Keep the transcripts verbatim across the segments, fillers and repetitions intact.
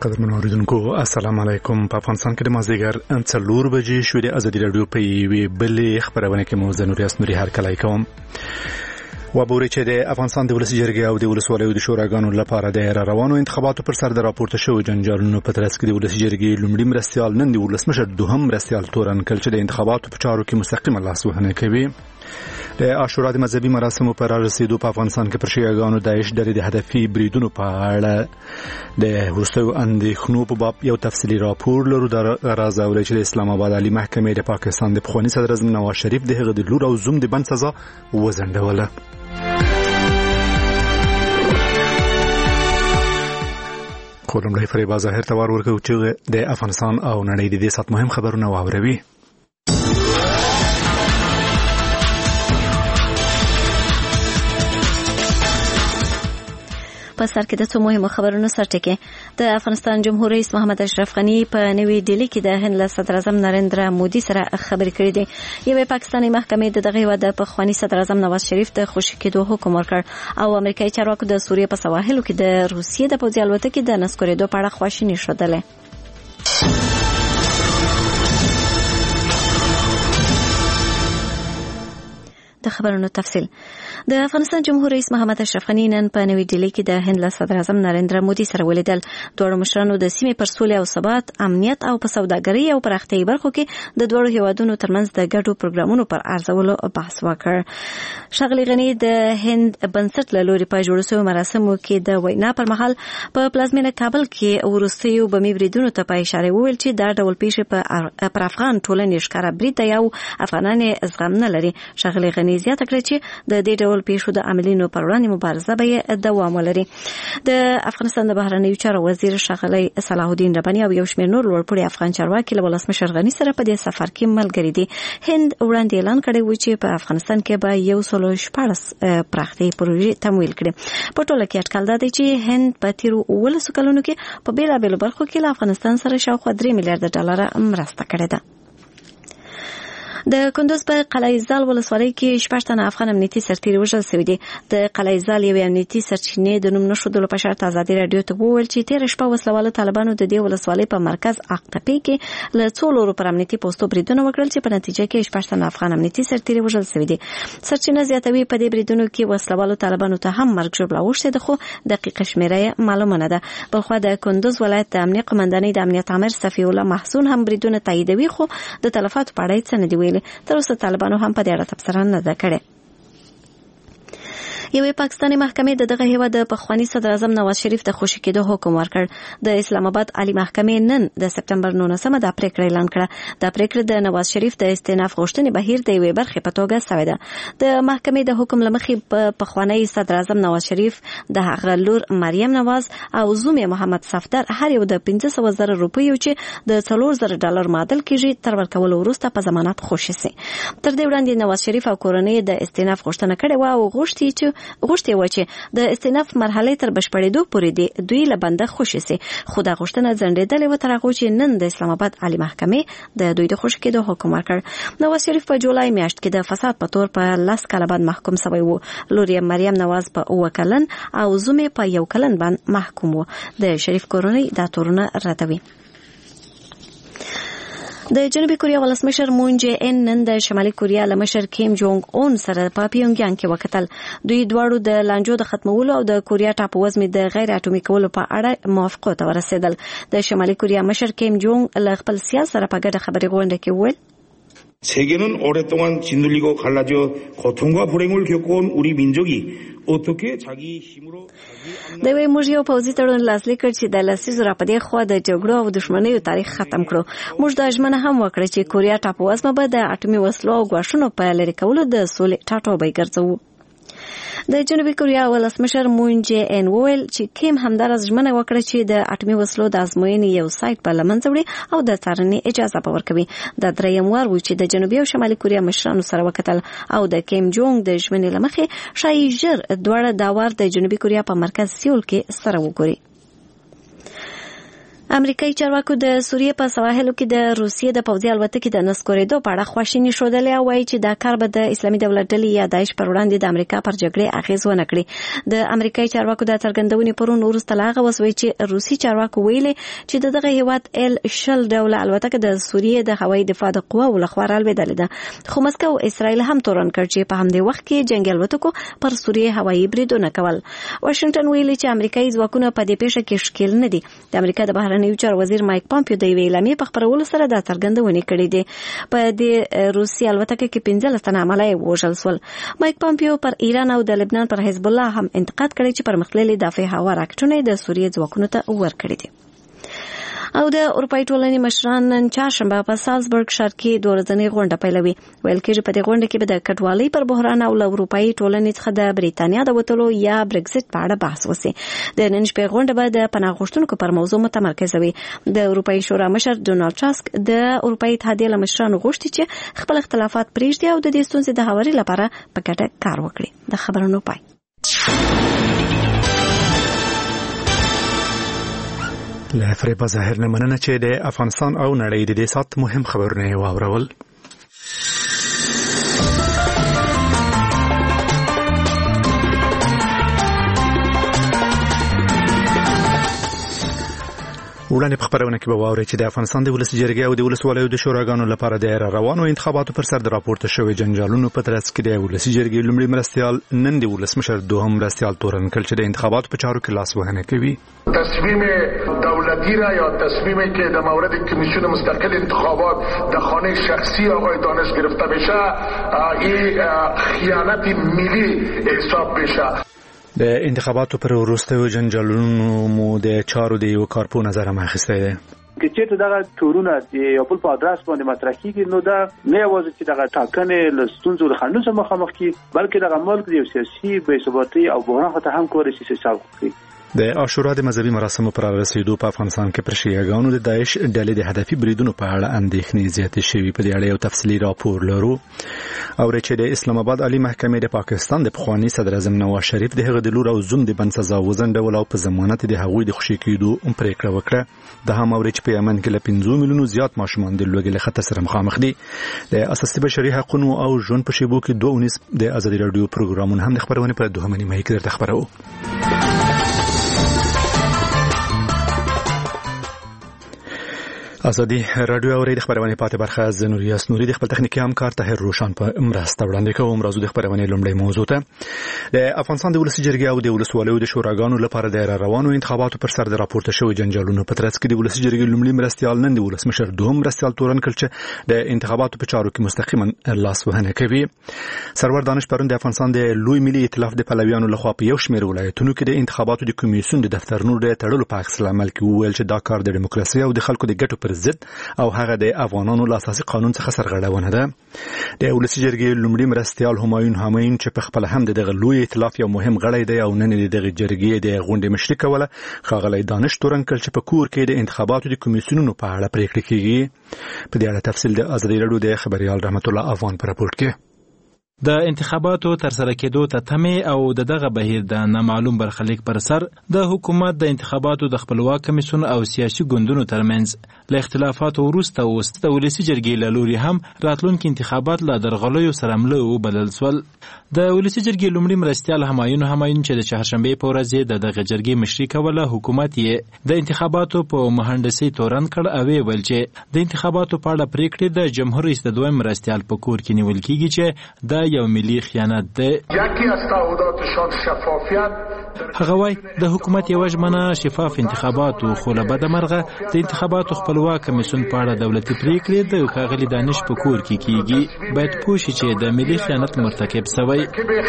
قدرمن اوریدونکو السلام علیکم. په افغانستان کې د مازدیګر څلور بجې شوې د ازادي رادیو په یوې بلې خبرونه کې مو زه نوري اسنوري هرکلی کوم. وبوري چې د افغانستان د ولسي جرګې او د ولسوالیو د شوراګانو لپاره د روانو انتخاباتو پر سر د راپورته شوو جنجالونو په ترڅ کې د ولسي جرګې لومړي مرستیال نن د ولسمشر دوهم مرستیال تورن کړ چې د انتخاباتو په چارو کې مستقیمه لاسوهنه کوي. د عاشورا د مذهبي مراسمو پر رسیدو په افغانستان کې پر شیعاګانو داعش ډلې د هدفي بریدونو په اړه د وروستیو اندېښنو په باب یو تفصیلي راپور لرو. د راز اوري چې د اسلام آباد عالی محکمې د پاکستان د پخواني صدر اعظم نواز شریف د هغه د لور او زوم د بند سزا وځنډوله. خو لومړی فریبا ظاهر ته وار ورکوو چې د افغانستان او نړۍ د دې سات مهم خبرونه واوروي. په سر کې د څو مهمو خبرونو سرټکي. د افغانستان جمهور رئیس محمد اشرف غنی په نوې ډیلي کې د هند له صدر اعظم نریندرا مودي سره خبرې کړې دي. یوې پاکستاني محکمې د دغه هیواد د پخواني صدر اعظم نواز شریف د خوشي کېدو حکم ورکړ او امریکایي چارواکو د سوریې په سواحلو کې د روسیې د پوځي الوتکې د نسکورېدو په اړه خواشیني ښودلې. د خبرونو تفصیل. د افغانستان جمهور رئیس محمد اشرف غنی نن په نوې ډیلي کې د هند له صدر اعظم نریندرا مودي سره ولیدل. دواړو مشرانو د سیمې پر سولې او ثبات، امنیت او په سوداګرۍ او پراختیایي برخو کې د دواړو هیوادونو ترمنځ د ګډو پروګرامونو پر ارزولو بحث وکړ. ښاغلي غنی د هند بنسټ له لوري په جوړ شویو مراسمو کې د وینا پر مهال په پلازمینه کابل کې وروستیو بمي بریدونو ته په اشاره وویل چې دا ډول پیښې په افغان ټولنې ښکاره برید دی او افغانان یې زغم نه لري. ښاغلي غنی زیاته کړه چې د دې ډول پیښو د عاملینو پر وړاندې مبارزه به دوام ولري. د افغانستان د بهرنیو چارو وزیر ښاغلی صلاح الدین رباني او یو شمېر نور لوړپوړي افغان چارواکي له ولسمشر غني سره په دې سفر کې ملګري دي. هند وړاندې اعلان کړی و چې په افغانستان کې به یو سل شپاړس پراختیایي پروژې تمویل کړي. په ټوله کې اټکل دا دی چې هند په تیرو اوولسو کلونو کې په بېلابېلو برخو کې له افغانستان سره شاوخوا درې میلیارډ ډالره مرسته کړې ده. د کندوز په قلعه زال ولسوالۍ کې شپږ تنه افغان امنیتي سرتیري وژل شوي دي. د قلعه زال یوې امنیتي سرچینې د نوم نه ښودلو په شرط ازادي راډیو ته وویل چې تېره شپه وسلوالو طالبانو د دې ولسوالۍ په مرکز اقتپې کې له څو لورو پر امنیتي پوستو بریدونه وکړل چې په نتیجه کې شپږ تنه افغان امنیتي سرتیري وژل شوي دي. سرچینه زیاتوي په دې بریدونو کې وسلوالو طالبانو ته هم مرګ ژوبله اوښتې ده، خو دقیقه شمېره معلومه نه ده. بلخوا د کندوز ولایت د امنیه قمندانۍ د امنیت عامر صفي الله محسون هم بریدونه تاییدوي، خو د تلفاتو په اړه څه نه دي ویلي. تر اوسه طالبانو هم په دې اړه تبصره نه ده کړې. یوې پاکستاني محکمې د دغه هیواد د پخواني صدر اعظم نواز شریف د خوشي کېدو حکم ورکړ. د اسلام آباد عالی محکمې نن د سپتمبر نولسمه دا پریکړه اعلان کړه. دا پریکړه د نواز شریف د استئناف غوښتنې بهیر د یوې برخې په توګه شوې ده. د محکمې د حکم له مخې په پخواني صدر اعظم نواز شریف د هغه لور مریم نواز او زوم محمد صفدر هر یو د پنځه سوه زره روپیو چې د څلور زره ډالر معادل کېږي تر ورکولو وروسته په ضمانت خوشي سي. تر دې وړاندې نواز شریف او کورنۍ د استئناف غوښتنه کړې و او غوښتي چې غوښتي و چې د استئناف مرحله تر بشپړېدو پورې دی دوی له بنده خوشي سي، خو دا غوښتنه ځنډېدلې و تر هغه چې نن د اسلام آباد عالی محکمې د دوی د خوشي کېدو حکم ورکړ. نواز شریف په جولای میاشت کې د فساد په تور په لس کاله بعد محکوم شوی و. لور یې مریم نواز په اووه کلن او زوم یې په یو کلن باندې محکوم و. د شریف کورنۍ دا تورونه ردوي. د جنوبي کوریا ولسمشر مون جې ان نن د شمالي کوریا له مشر کیم جونګ اون سره په پیونګیانګ کې وکتل. دوی دواړو د لانجو د ختمولو او د کوریا ټاپووزمې د غیر اټومي کولو په اړه موافقو ته ورسېدل. د شمالي کوریا مشر کیم جونګ له خپل سیال سره په ګډه خبرې غونډه کې وویل 세계는 오랫동안 짓눌리고 갈라져 고통과 불행을 겪어온 우리 민족이 어떻게 자기 힘으로 د وی موږ یو پوځي تړون لاسلیک کړ چې د لسیزو را پدې خو د جګړو او دښمنیو تاریخ ختم کړو. موږ د ژمنه هم وکړه چې کوریا ټاپووزمه به د اټومي وسلو او غواښونو په لرې کولو د سولې ټاټوبی ګرځوو. د جنوبي کوریا ولسمشر مون جې ان وویل چې کیم همدارس ژمنه وکړه چې د اټومي وسلو د ازموینې یو سایت په لمنځه وړي او د څارنې اجازه به ورکوي. دا دریم وار و چې د جنوبي او شمالي کوریا مشرانو سره وکتل او د کیم جونګ د ژمنې له مخې ښایي ژر دواړه دا وار د جنوبي کوریا په مرکز سیول کې سره وګوري. امریکایي چارواکو د سوریې په سواحلو کې د روسیې د پوځي الوتکې د نسکورېدو په اړه خواشیني ښودلې او وایي چې دا کار به د اسلامي دولت ډلې یا داعش پر وړاندې د امریکا پر جګړې اغېز ونه کړي. د امریکایي چارواکو د څرګندونې پرون وروسته له هغه وسوي چې روسي چارواکو ویلي چې د دغه هیواد ال شل ډوله الوتکه د سوریې د هوایي دفاع د قواو لخوا رالوېدلې ده، خو مسکو اسرائیل هم تورن کړ چې په همدې وخت کې جنګي الوتکو پر سوریې هوایي بریدونه کول. واشنگټن ویلي چې امریکایي ځواکونه په دې پیښه کې ښکیل نه دي. د امریکا د بهرنیو چارو وزیر مایک پامپیو د یوې اعلامیې په خپرولو سره دا څرګندونې کړې دي. په دې روسي الوتکه کې پنځلس تنه عمله وژل شول. مایک پامپیو پر ایران او د لبنان پر حزب الله هم انتقاد کړی چې پرمختللي دفاع هوا راکټونه د سوریې ځواکونو ته ورکړي دي. او د اروپאי ټولنې مشران نن چهارشنبه په سالزبورګ ښار کې دوه ورځنۍ غونډه پیلوي. ویل کېږي په دې غونډه کې به د کډوالۍ پر بحران او له اروپאי ټولنې څخه د بریتانیا د وتلو یا برګزټ په اړه بحث وشي. د نن شپې غونډه به د پناه غوښتونکو پر موضوع متمرکز وي. د اروپאי شورا مشر ډونالد ټاسک د اروپאי اتحادیې له مشرانو غوښتي چې خپل اختلافات پرېږدي او د دې ستونزې د هواري لپاره په ګډه کار وکړي. د خبرونو پای. له فریبا ظاهر نه مننه چې د افغانستان او نړۍ د دې سات مهم خبرونه واورول. وړاندې په خبرونه کې به واورئ چې د افغانستان د ولسي جرګې او د ولسوالیو د شوراګانو لپاره د روانو انتخاباتو پر سر د راپورته شوی جنجالونو په ترڅ کې د ولسي جرګې لومړي مرستیال نن د ولسمشر دوهم مرستیال تورن کړ چې د انتخاباتو په چارو کې لاس وهنه کوي. تصمیم دولتی را یا تصمیمی که در مورد کمیسیون مستقل انتخابات در خانه شخصی آقای دانش گرفته بشه این خیانت ملی حساب بشه. د انتخاباتو پر وروستیو جنجالونو مو د چارو د یو کارپو نظر هم اخیستی دی. که چېرته دغه تورونه د یو بل په ادرس باندې مطرح کېږي نو دا نه یوازې چې دغه ټاکنې له ستونزو د خنډونو سره مخامخ کړي بلکې دغه ملک د یو سیاسي بېثباتۍ او بحران خطر هم کولی شي چې سبب کړي. د عاشورا د مذهبي مراسمو پر رسیدو په افغانستان کې پر شیعاګانو د داعش ډلې د هدفي بریدونو په اړه اندېښنې زیاتې شوي. په دې اړه یو تفصیلي راپور لرو. او چې د اسلام آباد عالی محکمې د پاکستان د پخوانی صدر اعظم نواز شریف د هغه د لور او زوم د بند سزا وزنډول او په ضمانت د هغوی د خوشي کېدو پرېکړه وکړه. د هم اوري چې په یمن کې له پنځه میلیونو زیات ماشومان د لوږې له خطر سره مخامخ دي. د اساسي بشري حقوقو او ژوند په شیبو کې دوه ونیس د ازادي رادیو پروګرامونه هم د خبرونه پر دوه منی مې کې درته خبرو. ازادي رادیو اوري د خبرونه پاتې برخه از نوریاس نوري د خپل تخنیکی همکار طاهر روشن په مرسته وړاندې کوم. راځو د خبرونه لومړی موضوع ته. د افغانستان د ولسي جرګې او د ولسوالیو د شوراګانو لپاره د روانو انتخاباتو پر سر د راپورته شوی جنجالونو په ترڅ کې د ولسي جرګې لومړي مرستیال نن د ولسمشر دوهم مرستیال تورن کړ چې د انتخاباتو په چارو کې مستقیما لاس وهنه کوي. سرور دانش پرون د افغانستان د لوی ملي ائتلاف د پلویانو لخوا په یو شمېر ولایتونو کې د انتخاباتو د کمیسیون د دفترونو د تړلو په عکس العمل کې وویل چې دا کار د دیموکراسي او د خلکو د ګټو پر ضد او هغه د افغانانو له اساسي قانون څخه سرغړونه ده. د ولسي جرګې لومړي مرستیال همایون همایون چې په خپل هم دغه لوی ائتلاف یو مهم غړی دی او نن د دغه جرګې د غونډې مشري کوله. ښاغلی دانش تورن کړ چې په کور کې د انتخاباتو د کمیسیونونو په اړه پریکړه کیږي. په دې اړه تفصیل د ازادي رادیو د خبريال رحمت الله افغان په راپورټ کې. د انتخاباتو تر سره کېدو ته تمې او د دغه بهیر د نامعلوم برخلیک پر سر د حکومت د انتخاباتو د خپلواک کمیسیون او سیاسي ګوندونو ترمنځ له اختلافاتو وروسته اوس د ولسي جرګې له لوري هم راتلونکي انتخابات له درغلیو سره مله وبلل شول. د ولسي جرګې لومړي مرستیال همایون همایون چې د چهارشنبې په ورځ د دغه جرګې مشري کوله حکومت یې د انتخاباتو په مهندسي تورن کړ او ویل چې د انتخاباتو په اړه پریکړې د جمهور رئیس د دویم مرستیال په کور کې نیول کیږي چې د یو ملي خیانت ده. یکی از تعهداتشان شفافیت. هغه وای د حکومت یو ژمنه شفاف انتخابات او خو له بده مرغه د انتخاباتو خپلواک کمیسیون په اړه دولتي پریکړې د ښاغلي دانش په کور کې کیږي. باید پوه شي چې د ملي خیانت مرتکب شوی.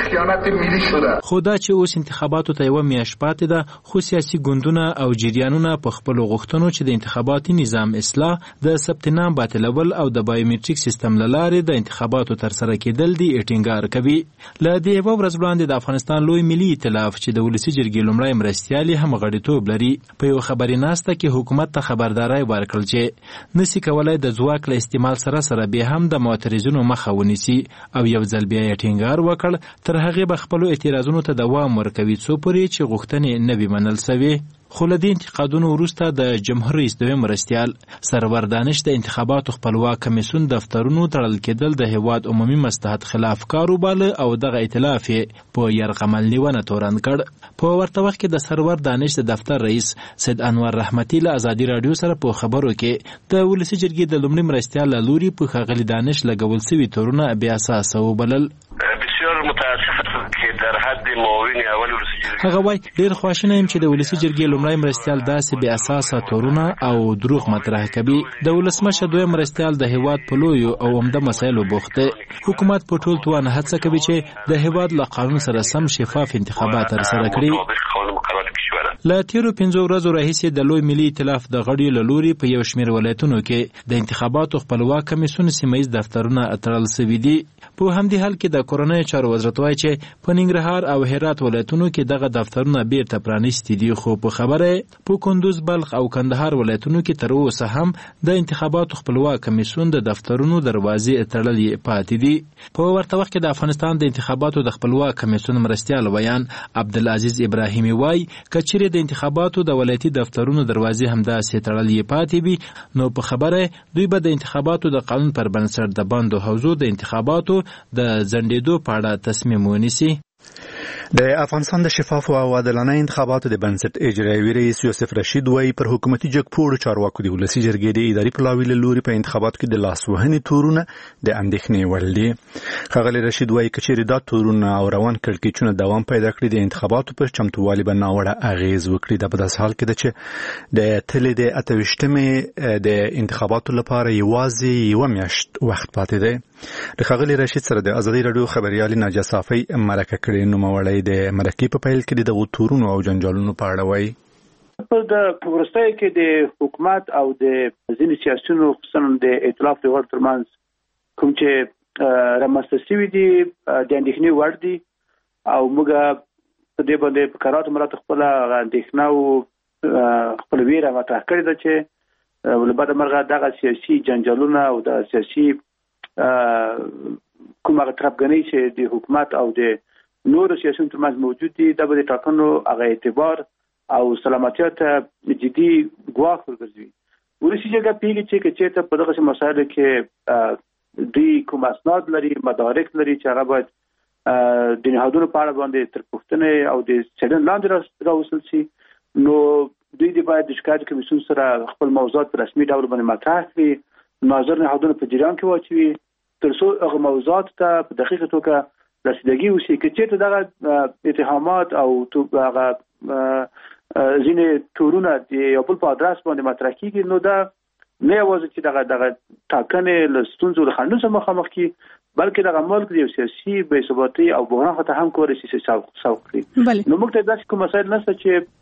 خو دا چې اوس انتخاباتو ته یو میاشت پاتې ده خو سیاسي ګوندونه او جریانونه په خپل غوښتنو چې د انتخاباتي نظام اصلاح د ثبت نام باطلول او د بایومټریک سیستم لاره د انتخاباتو تر سره کېدل دي ټینګار کوي. له دې یو ورځ وړاندې د افغانستان لوی ملي ائتلاف چې د ولسي جرګې لومړی مرستیال هم غړیتوب لري په یو خبري ناسته کې حکومت ته خبرداري ورکړل چې نسی کولای د ځواک له استعمال سره سره به هم د معترضینو مخه ونیسي او یو ځل بیا یې ټینګار وکړ تر هغه به خپل اعتراضونو ته دوام ورکوي څو پورې چې غوښتنې نه وي منل شوی. خو له دې انتقادونو وروسته د جمهور رئیس دویم مرستیال سرور دانش د انتخاباتو خپلواک کمیسیون دفترونو تړل کېدل د هیواد عمومي مصلحت خلاف کار وباله او دغه ائتلاف یې په یرغمل نیونه تورن کړ. په ورته وخت کې د سرور دانش د دفتر رئیس سید انور رحمتي له ازادي رادیو سره په خبرو کې د ولسي جرګې د لومړي مرستیال له لوري په ښاغلي دانش لګول سوي تورونه بې اساسه وبلل. بسیار متاسفم که در حد معاون اول ولسي جرګې هغه وایي ډېر خواشینی یم چې د ولسي جرګې لومړی مرستیال داسې بې اساسه تورونه او دروغ مطرح کوي. د ولسمشر دویم مرستیال د هیواد په لویو او عمده مسایلو بوخت دی. حکومت په ټول توان هڅه کوي چې د هیواد له قانون سره سم شفاف انتخابات ترسره کړي. له تیرو پنځو ورځو راهیسې د لوی ملي ائتلاف د غړیو له لوري په یو شمېر ولایتونو کې د انتخاباتو خپلواک کمیسیون سیمه ییز دفترونه تړل سوي دي. په همدې حال کې د کورنیو چارو وزارت وایي چې په ننګرهار او هرات ولایتونو کې دغه دفترونه بیرته پرانیستي دي، خو په خبره په کندوز، بلخ او کندهار ولایتونو کې تر اوسه هم د انتخاباتو خپلواک کمیسیون د دفترونو دروازې تړلې پاتې دي. په ورته وخت کې د افغانستان د انتخاباتو د خپلواک کمیسیون مرستیال ویان عبدالعزیز ابراهیمي وایي که چیرې د انتخاباتو د ولایتي دفترونو دروازې همداسې تړلې پاتې وي نو په خبره دوی به د انتخاباتو د قانون پر بنسټ د بندو حوزو د انتخاباتو د ځنډېدو په اړه تصمیم ونیسي. د افغانستان د شفافو او عادلانه انتخاباتو د بنسټ اجرایوي رئیس یوسف رشید وایي پر حکومتي جګپوړو چارواکو د ولسي جرګې د اداري پلاوي له لوري په انتخاباتو کې د لاسوهنې تورونه د اندېښنې وړ دي. ښاغلی رشید وایي که چیرې دا تورونه او روان کړکېچونه دوام پیدا کړي د انتخاباتو پر چمتووالي به ناوړه اغېز وکړي. دا په داسې حال کې ده چې د تلې د اته ویشتمې د انتخاباتو لپاره یوازې یوه میاشت وخت پاتې دی. د ښاغلي رشید سره د ازادي راډیو خبریالې ناجیه صافۍ مرکه کړې. نوموړی د مرکې په پیل کې د دغو تورونو او جنجالونو په اړه وایي. په د وروستیو کې د حکومت او د ځینې سیاسیونو خصوصا د ائتلاف د غړو ترمنځ کوم چې رامنځته شوي دي د اندېښنې وړ دي او موږ په دې باندې په کراتو مراتو خپله اندېښنه او خپله ویره مطرح کړې ده چې له بده مرغه دغه سیاسي جنجالونه او د سیاسي کومه طرفګنۍ چې د حکومت او د نورو سیاسیونو ترمنځ موجود دي دا به د ټاکنو هغه اعتبار او سلامتیا ته جدي ګواښ ورګرځوي. ولسي جرګه پوهېږي چې که چېرته په دغسې مسایلو کې دوی کوم اسناد لري، مدارک لري چې هغه باید د نهادونو په اړه باندې تر پوښتنې او د څېړنې لاندې راوستل شي، نو دوی دې باید د شکایت کمیسیون سره خپل موضوعات په رسمي ډول باندې مطرح کړي، ناظر نهادونه په جریان کې واچوي تر څو هغه موضوعات ته په دقیقه توګه رسیدګي وشي. که چېرته دغه اتهامات او هغه ځینې تورونه د یو بل په ادرس باندې مطرح کېږي نو دا نه یوازې چې دغه دغه ټاکنې له ستونزو له خنډونو سره مخامخ کړي بلکې دغه ملک د یو سیاسي بې ثباتۍ او بحران خطر هم کولی شي چې سوق کړي. نو موږ ته داسې کوم مسایل نشته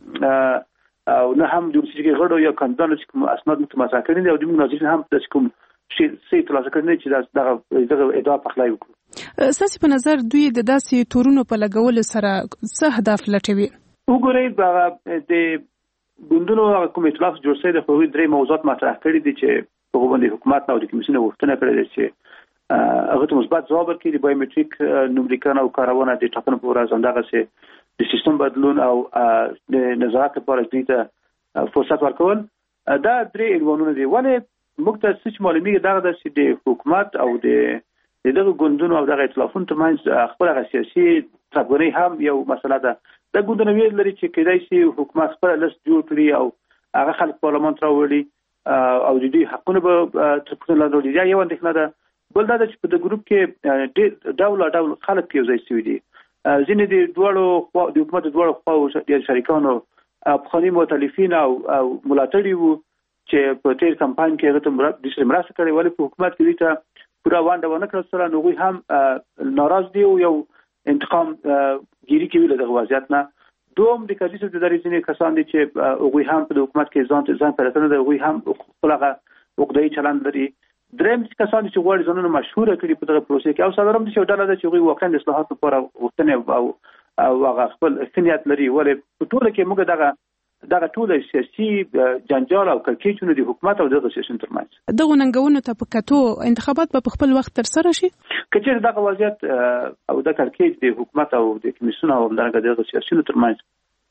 چې او نه هم د ولسي جرګې غړو یا کاندیدانو چې کوم اسناد موږ ته مطرح کړي دي او د موږ ناظرین هم داسې کوم شي ترلاسه کړي چې دغه دغه ادعا پخلی وکړو. ستاسو په نظر دوی د داسې تورونو په لګولو سره څه هدف لټوي؟ وګورئ د ګوندونو کوم ائتلاف جوړ شوی دی خو هغوی درې موضوعات مطرح کړي دي چې په هغو باندې حکومت او د کمیسیون غوښتنه کړې ده چې هغه ته مثبت ځواب ورکړي. د بایومټریک نوملیکنه او کارونه د ټاکنو په ورځ همدغسې د سیستم بدلون او د نظارت لپاره دوی ته فرصت ورکول دا درې عنوانونه دي. ولې موږ ته څه چې معلومېږي دغه ده چې د حکومت او د د دغه ګوندونو او دغه ائتلافونو ترمنځ خپل هغه سیاسي طرفګنۍ هم یو مسله ده. دا ګوندونه ویل لري چې کېدای شي حکومت خپله لست جوړ کړي او هغه خلک پارلمان ته راوړي او د دوی حقونه به تر پوښتنې لاندې راوړي. دا یوه اندېښنه ده. بل دا ده چې په دې ګروپ کې ډېر ډول ډول خلک یو ځای شوي دي. ځینې د دواړو د حکومت د دواړو خواو د شریکانو پخواني مؤتلفین او ملاتړي وو چې په تیر کمپاین کې هغه ته د سره مرسته کړې، ولې په حکومت کې دوی ته پوره ونډه ونه کړل سره نو هغوی هم ناراض دي او یو انتقام ګیري کوي له دغه وضعیت نه. دوم د کدي څخه د درې ځینې کسان دي چې هغوی هم په حکومت کې ځان ته ځان پیدا کړی دی، هغوی هم خپل هغه عقده‌يي چلند لري. دریم کسان چې غواړي ځانونه مشهوره کړي په دغه پروسې کې او څلورم د یو ډله ده چې هغوی واقعا د اصلاحاتو لپاره غوښتنې او او هغه خپل ښه لري. ولې په ټوله کې موږ دغه دغه ټول سیاسي جنجال او کړکېچونه د حکومت او دغه سیاسيونو ترمنځ دغه ننګونو ته په کتو انتخابات په خپل وخت تر سره شي. که چېرې دغه وضعیت او د کړکېچ د حکومت او د کمیسیون او دغه دغه سیاسيونو ترمنځ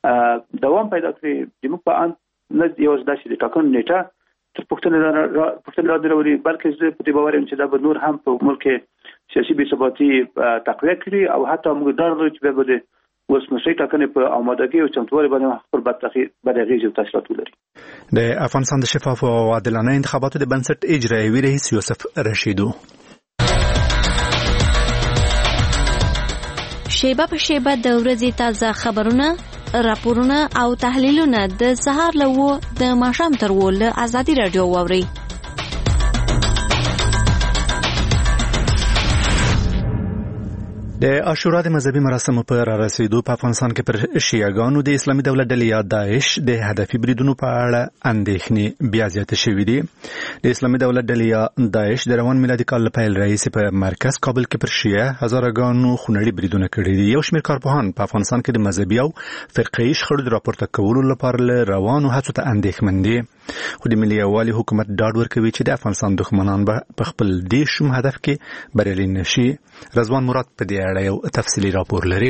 دوام پیدا کړي چې موږ په ان نه یو ځداسي د ټاکنو نیټه تر پښتنه پښتنه را دروي بلکې زه په دې باور یم چې دا به نور هم په ملک سیاسي بې ثباتي تقویه کړي او حتی موږ ډار لرو چې به د ولسمشرۍ ټاکنې په آمادګۍ او چمتووالي باندې خپل بد اغېزې او تاثیرات ولري. د افغانستان د شفافو او عادلانه انتخاباتو د بنسټ اجرایوي رئیس یوسف رشیدو شیبه په شیبه د ورځې تازه خبرونه، راپورونه او تحلیلونه د سهار له و د ماښام تر و له ازادي راډیو واورئ. د عاشورا د مذهبي مراسمو په را رسیدو په افغانستان کې پر شیعاګانو د اسلامي دولت ډلې یا داعش د هدفي بریدونو په اړه اندېښنې بیا زیاتې شوې دي. د اسلامي دولت ډلې یا داعش د روان میلادي کال له پیل راهیسې په مرکز کابل کې پر شیعه هزارهګانو خونړي بریدونه کړي دي. یو شمېر کارپوهان په افغانستان کې د مذهبي او فرقه‌ایي شخړو د راپورته کولو لپاره له روانو هڅو ته اندېښمن دي. خو د ملي یووالي حکومت ډاډ ورکوي چې د افغانستان دښمنان به په خپل دې شوم هدف کې بریالي نشي. رضوان مراد په دې اړه یو تفصیلي راپور لري.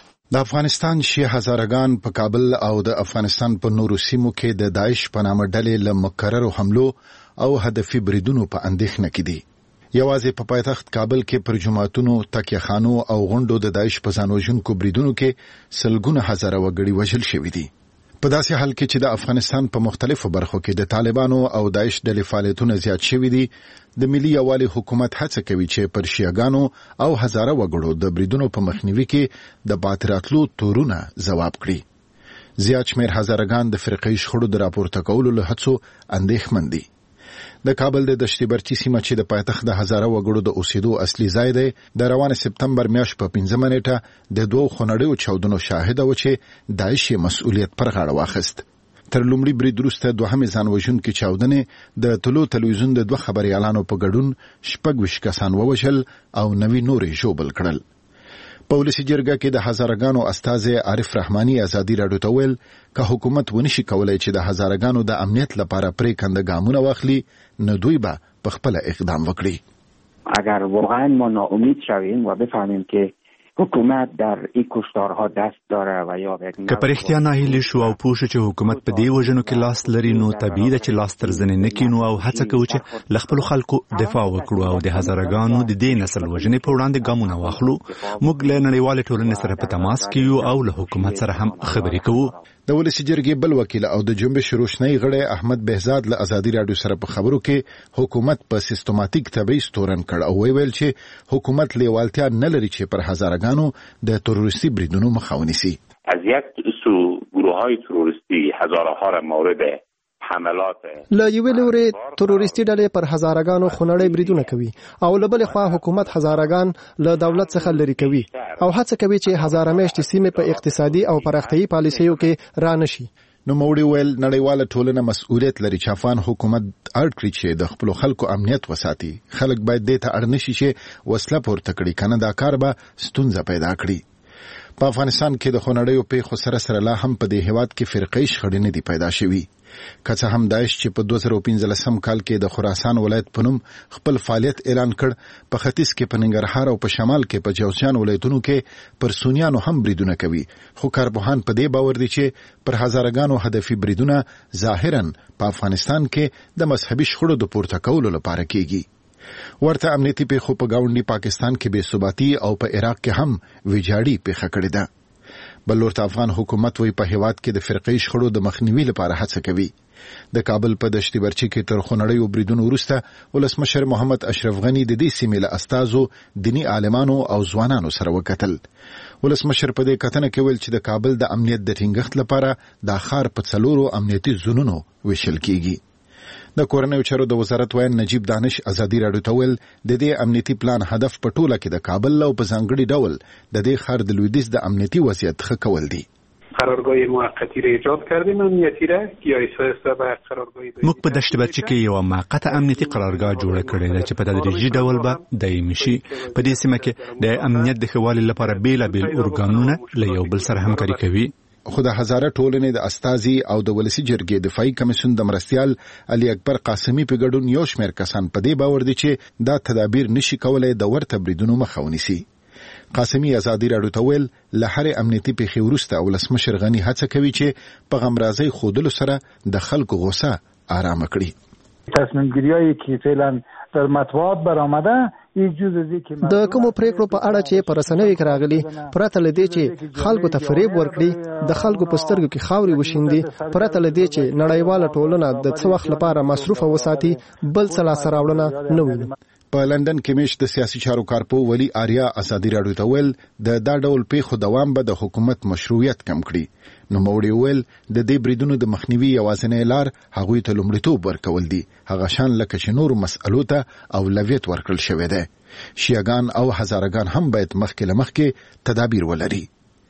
د افغانستان شیعه هزارهګان په کابل او د افغانستان په نورو سیمو کې د داعش په نامه ډلې له مکررو حملو او هدفي بریدونو په اندېښنه کې دي. یوازې په پایتخت کابل کې پر جماعتونو، تکیه خانو او غونډو د داعش په ځان وژونکو بریدونو کې سلګونه هزاره وګړي وژل شوي دي. په داسې حال کې چې د افغانستان په مختلفو برخو کې د طالبانو او داعش ډلې فعالیتونه زیات شوي دي، د ملي یووالي حکومت هڅه کوي چې پر شیعاګانو او هزاره وګړو د بریدونو په مخنیوي کې د باتراتلو تورونه ځواب کړي. زیات شمېر هزارهګان د فرقه‌ایي شخړو د راپورته کولو له هڅو اندېښمن دي. د کابل د دشتي برچي سیمه چې د پایتخت د هزاره وګړو د اوسېدو اصلي ځای دی، د روانه سپتمبر میاشت په پنځمه نیټه د دوو خونړیو چاودنو شاهده و چې داعش مسؤلیت پر غاړه واخیست. تر لومړي برید وروسته دوهمې ځان وژونکې چاودنې د طلوع تلویزیون د دوه خبریالانو په ګډون شپږ ویشت کسان ووژل او نوي نورې ژوبل کړل. په ولسي جرګه کې د هزارهګانو استازی عارف رحماني ازادي راډیو ته ویل که حکومت ونشي کولای چې د هزارهګانو د امنیت لپاره پرېکنده ګامونه واخلي، نو دوی به په خپل اقدام وکړي. اگر واقعا ما ناامید شویم و بفهمیم که حکومت در این کشتارها دست داره و یا که پر اختیار ناهیلی شو او پوه شو چې حکومت په دې وژنو کې لاس لري، نو طبیعي ده چې لاس تر زنې نه کینو او هڅه کوو چې له خپلو خلکو دفاع وکړو او د هزارهګانو د دې نسل وژنې په وړاندې ګامونه واخلو. موږ له نړیوالې ټولنې سره په تماس کې یو او له حکومت سره هم خبرې کوو. د ولسي جرګې بل وکیل او د جنبش روشنۍ غړی احمد بهزاد له ازادي راډیو سره په خبرو کې حکومت په سیستماتیک تبعیض تورن کړ او ویل چې حکومت لیوالتیا نه لري چې پر هزارهګانو د تروریستي بریدونو مخه ونیسي. از یک سو گروه‌های تروریستی هزارها را مورد حملات له یوې لورې تروریستي ډلې پر هزارهګانو خونړی بریدونه کوي او له بلې خوا حکومت هزارهګان له دولت څخه لرې کوي او هڅه کوي چې هزاره میاشتې سیمې په اقتصادي او پراختیایي پالیسیو کې را نشي. نو موړي ویل نړیواله ټولنه مسؤلیت لري چې افغان حکومت اړ کړي چې د خپل خلکو امنیت وساتي. خلک باید دې ته اړ نشي چې وسله پورته کړي، کنه دا کار به ستونزه پیدا کړي. په افغانستان کې د خونړیو پیښو سره سره لا هم په دې هیواد کې فرقه‌ایي شخړې نه دي پیدا شوي. که څه هم داعش چې په دوه زره پنځلسم کال کې د خراسان ولایت په نوم خپل فعالیت اعلان کړ، په ختیځ کې په ننګرهار او په شمال کې په جوزجان ولایتونو کې پر سونیانو هم بریدونه کوي، خو کارپوهان په دې باور دي چې پر هزارهګانو هدفي بریدونه ظاهراً په افغانستان کې د مذهبي شخړو د پورته کولو لپاره کېږي. ورته امنیتي پیښو په ګاونډي پاکستان کې بې ثباتي او په عراق کې هم ویجاړي پیښه کړې ده. بل ورته افغان حکومت وی په هیواد کې د فرقه‌ایي شخړو د مخنیوي لپاره هڅه کوي. د کابل په دشتي برچي کې تر خونړیو بریدونو وروسته ولسمشر محمد اشرف غني د دې سیمې له استازو، دینی عالمانو او ځوانانو سره وکتل. ولسمشر په دې کتنه کې ویل چې د کابل د امنیت د ټینګښت لپاره د ښار په څلورو امنیتي زونونو ویشل کیږي. د کورنیو چارو د وزارت وایي نجیب دانش ازادي راډیو ته ویل د دې امنیتي پلان هدف په ټوله کې د کابل او په ځانګړي ډول د دې ښار د لویدیځ د امنیتي وضعیت ښه کول دي. قرارگاه موقتی را ایجاد کردیم امنیتی را که آیسا آیسا به قرارگاه موږ په دشت برچي کې یو موقته امنیتي قرارګاه جوړه کړې ده چې په تدریجي ډول به دایمي شي. په دې سیمه کې د امنیت د ښه والي لپاره بیلابیل ارګانونه له یو بل سره همکاري کوي. خو د هزاره ټولنې د استازي او د ولسي جرګې دفاعي کمیسیون د مرستیال علي اکبر قاسمي په ګډون یو شمېر کسان په دې باور دي چې دا تدابیر نشي کولای د ورته بریدونو مخه ونیسي. قاسمي ازادي راډیو ته ویل له هرې امنیتي پیښې وروسته ولسمشر غني هڅه کوي چې په غمرازۍ ښودلو سره د خلکو غوسه آرامه کړي. تصمیم گیریایی که فعلا در مطبوعات برآمده د کومو پریکړو په اړه چې پر رسنیو کې راغلي پرته لدی چې خلکو ته فریب ورکړي د خلکو په سترګو کې خاوري وشیندي پرته لدی چې نړیواله ټولنه د څه وخت لپاره مصروفه وساتي بل څه لاس راوړنه نه ویني. په لندن کې مېش د سیاسي چارو کارپو ولی آریا ازادي راډیو ته ویل د دا ډول پیښو دوام به د حکومت مشروعیت کم کړي. نو موري ویل د دې بریدونو د مخنیوي یوازینی لار هغوی ته لومړیتوب ورکول دي هغه شان لکه چې نور مسئلو ته اولویت ورکړل شوی دی. شیعاګان او هزارګان هم باید مخکې له مخکې تدابیر ولري.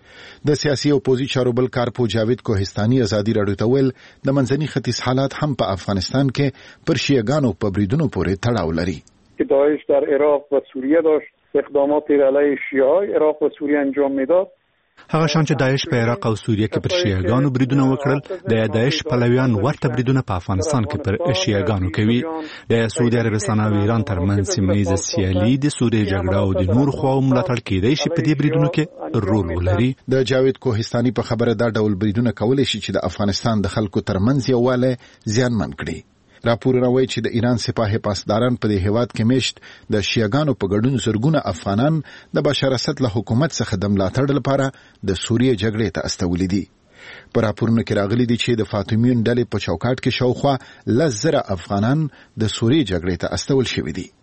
د سیاسي او پوزي چارو بل کارپو جاوید کوهستاني ازادي راډیو ته ویل د منځني ختیځ حالات هم په افغانستان کې پر شیعاګانو په بریدونو پورې تړاو لري. که داعش در عراق و سوریه داشت اقدامات علیه شیعه عراق و سوریه انجام میداد هغه شان چې داعش په عراق او سوریه کې پر شیعاګانو بریدونه وکړل د داعش پلویان ورته بریدونه په افغانستان کې پر شیعاګانو کوي. د سعودي عربستان او ایران ترمنځ سیمه سیالي د سوریې جګړه او د نور خواو ملاتړ کېدای شي په دې بریدونو کې رول ولري. د جاوید کوهستاني په خبره دا ډول بریدونه کولای شي چې د افغانستان د خلکو ترمنځ یووالی زیانمن کړي. راپورونه وایي چې د ایران سپاه پاسداران په دې هیواد کې میشت د شیعاګانو په ګډون زرګونه افغانان د بشار اسد له حکومت څخه د ملاتړ لپاره د سوریې جګړې ته استولي دي. په راپورونو کې راغلي دي چې د فاطمیون ډلې په چوکاټ کې شاوخوا لس زره افغانان د سوریې جګړې ته استول شوي دي.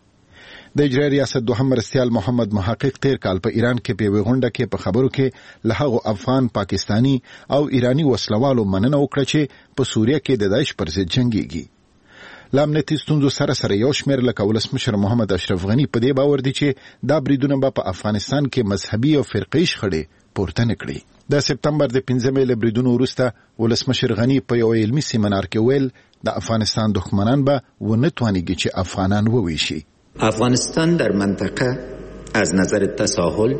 د اجرایي ریاست دوهم مرستیال محمد محقق تیر کال په ایران کې په غونډه کې په خبرو کې له هغو افغان پاکستانی او ایرانی وسلوالو مننه وکړه چې په سوریه کې د داعش پر ضد جنګيږي. لامنیتي ستونزو سره سره یو شمېر لکه ولسمشر محمد اشرف غني په دې باور دي چې دا بریدونه به په افغانستان کې مذهبي او فرقي شخړې پورته نه کړي. د سپتمبر د پنځمې له بریدونو وروسته ولسمشر غني په یو علمي سیمینار کې ویل د افغانستان دښمنان به ونه توانیږي چې افغانان وویشي. افغانستان در منطقه از نظر تساهل،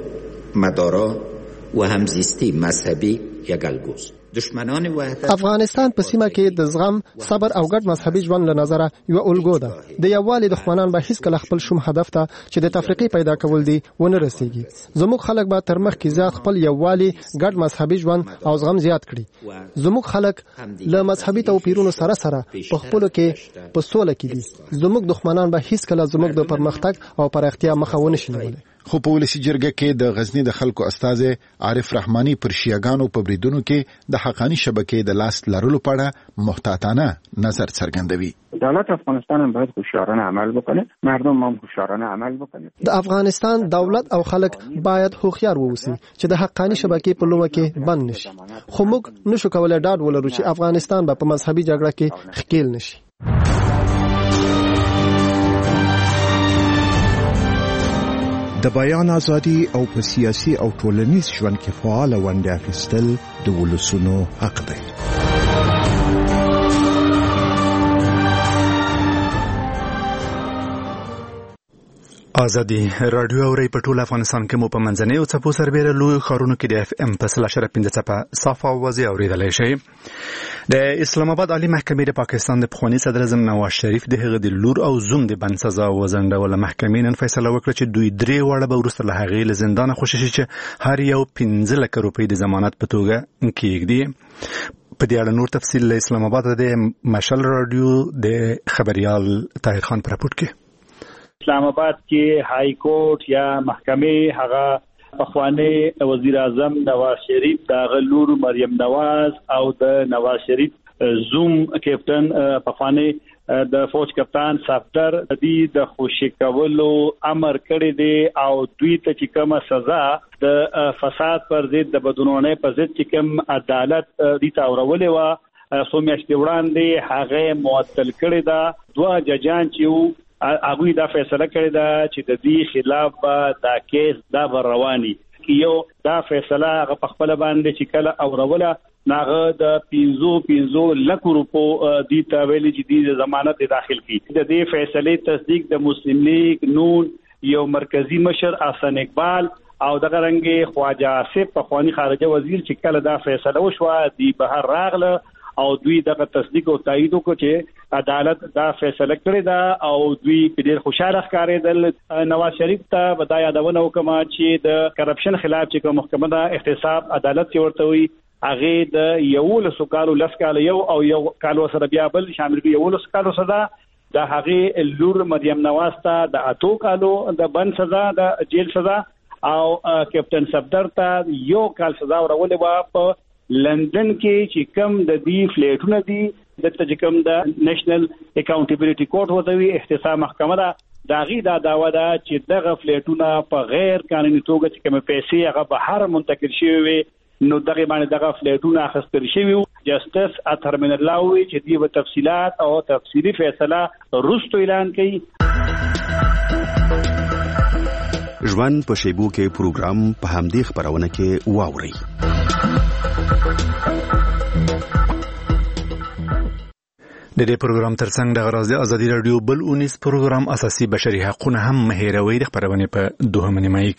مدارا و همزیستی مذهبی یگالگوست. دشمنان وحدت افغانستان په سیمه کې د زغم، صبر او ګډ مذهبي ژوند له نظره یو الګو ده. د یووالي دښمنان به هیڅ کله خپل شوم هدف ته چې د تفریقې پیدا کول دي ونه رسیږي. زموږ خلک به تر مخ کې زیات خپل یووالي، ګډ مذهبي ژوند او زغم زیات کړي. زموږ خلک له مذهبي توپیرونو سره سره په خپل کې په سوله کې دي. زموږ دښمنان به هیڅ کله زموږ د پرمختګ او پراختیا مخه ونه شي نیولی. خو په ولسی جرګه کې د غزنی د خلکو استاذ عارف رحمانی پر شیعاګانو په بریدونو کې د حقانی شبکې د لاس لرلو په اړه محتاطانه نظر څرګندوي. دولت افغانستان هم باید هوشیارانه عمل بکنه، مردم هم هوشیارانه عمل بکنه. د افغانستان دولت او خلک باید هوښیار ووسی چې د حقانی شبکې په لومه کې بند نشي. خو موږ نشو کولای ډاډ ولرو چې افغانستان به په مذهبي جګړه کې ښکیل نشي. د بیان ازادي او په سیاسي او ټولنیز ژوند کې فعال ونډه اخیستل د ولسونو حق دی. ازادي رادیو اوري په ټول افغانستان کې مو په منځنۍ او څپو سربېره لوی ښارونو کې د اف ام په سل اشاره پنځه څپه صافه اوازې اورېدلی شئ. د اسلام آباد عالی محکمې د پاکستان د پخواني صدر اعظم نواز شریف د هغه د لور او زوم د بند سزا وځنډوله. محکمې نن فیصله وکړه چې دوی درې واړه به وروسته له هغې له زندانه خوشي شي چې هر یو پنځه لکه روپۍ د ضمانت په توګه کېږدي. په دې اړه نور تفصیل له اسلام آباد د مشل رادیو د خبریال طاهر خان په راپورټ کې. اسلام آباد کې های کورټ یا محکمې هغه پخوانی وزیر اعظم نواز شریف د غلور مریم نواز او د نواز شریف زوم کیپټن پخوانی د فوج کپتان صفدر د خوشی کولو امر کړی دی او دوی ته چې کومه سزا د فساد پر ضد د بدونونې پر ضد چې کوم عدالت دي تاورولې و سو میاشتې وړاندې هغه معطل کړی دا. دوه ججان چې هغه دا فیصله کړی دا چې د دې خلاف دا کیس دا رواني یو دا فیصله هغه په خپل باندې چې کله اوروله ناغه د پینزو پینزو لک روپو دی ته ویلي چې د ضمانت داخل کی. د دې فیصله تصدیق د مسلم لیگ نون یو مرکزی مشر احسن اقبال او دغه رنګ خواجه آصف پخوانی خارجه وزیر چې کله دا فیصله وشوه دی بهر راغله او دوی دغه تصدیق او تایید وکړي چې عدالت دا فیصله کړې ده او دوی په ډېر خوشاله ښکارېدل. نواز شریف ته به دا یادونه وکړم چې د کرپشن خلاف چې کوم محکمه ده احتساب عدالت چې ورته وي هغه د یولسو کالو لس کال یو او یو کالو سره بیا بل شامل وي یولسو کالو سزا د هغه لور مریم نواز ته د اتو کالو د بند سزا د جیل سزا او کیپټن صفدر ته یو کال سزا ورولې و په لندن کې چې کوم د دې فلیټونه دي د تجکم د نېشنل اکاونټیبিলিټي کورټ وته احتساب محکمه ده داغي دا داوا ده چې دغه فلیټونه په غیر قانوني توګه چې کوم پیسې هغه بهر منتقل شوی وي نو دغه باندې دغه فلیټونه اخیستل شوی وو. جسټس اثرمن الله وی چې دی په تفصيلات او تفصيلي فیصله روستو اعلان کړي. ژوند په شیبو کې پروګرام په همدې خبرونه کې واوري. د دې پروګرام ترڅنګ د غرض د ازادي رادیو بل اونیس پروګرام اساسي بشري حقوقونه هم مهیروي د خبرونه په دوه نیمایي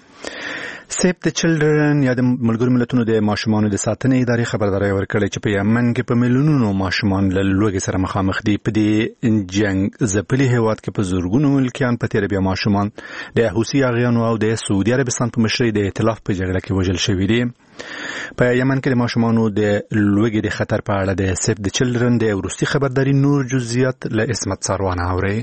کې سیف د چلډرن یا د ملګرو ملتونو د ماشومانو د ساتنې ادارې خبرداري ورکړې چې په یمن کې په میلیونونو ماشومان له لوږې سره مخامخ دي. په دې جنگ ځپلي هیواد کې په زورګونو ملکیان په تیر بیا ماشومان د حوثي اغیانو او د سعودي عربستان په مشرۍ د ائتلاف په جګړه کې وژل شوي دي. په یمن کې د ماشومانو د لوږې د خطر په اړه د سیف د چلډرن د وروستي خبرداري نور جزئیات له اسمت ساروان اوري.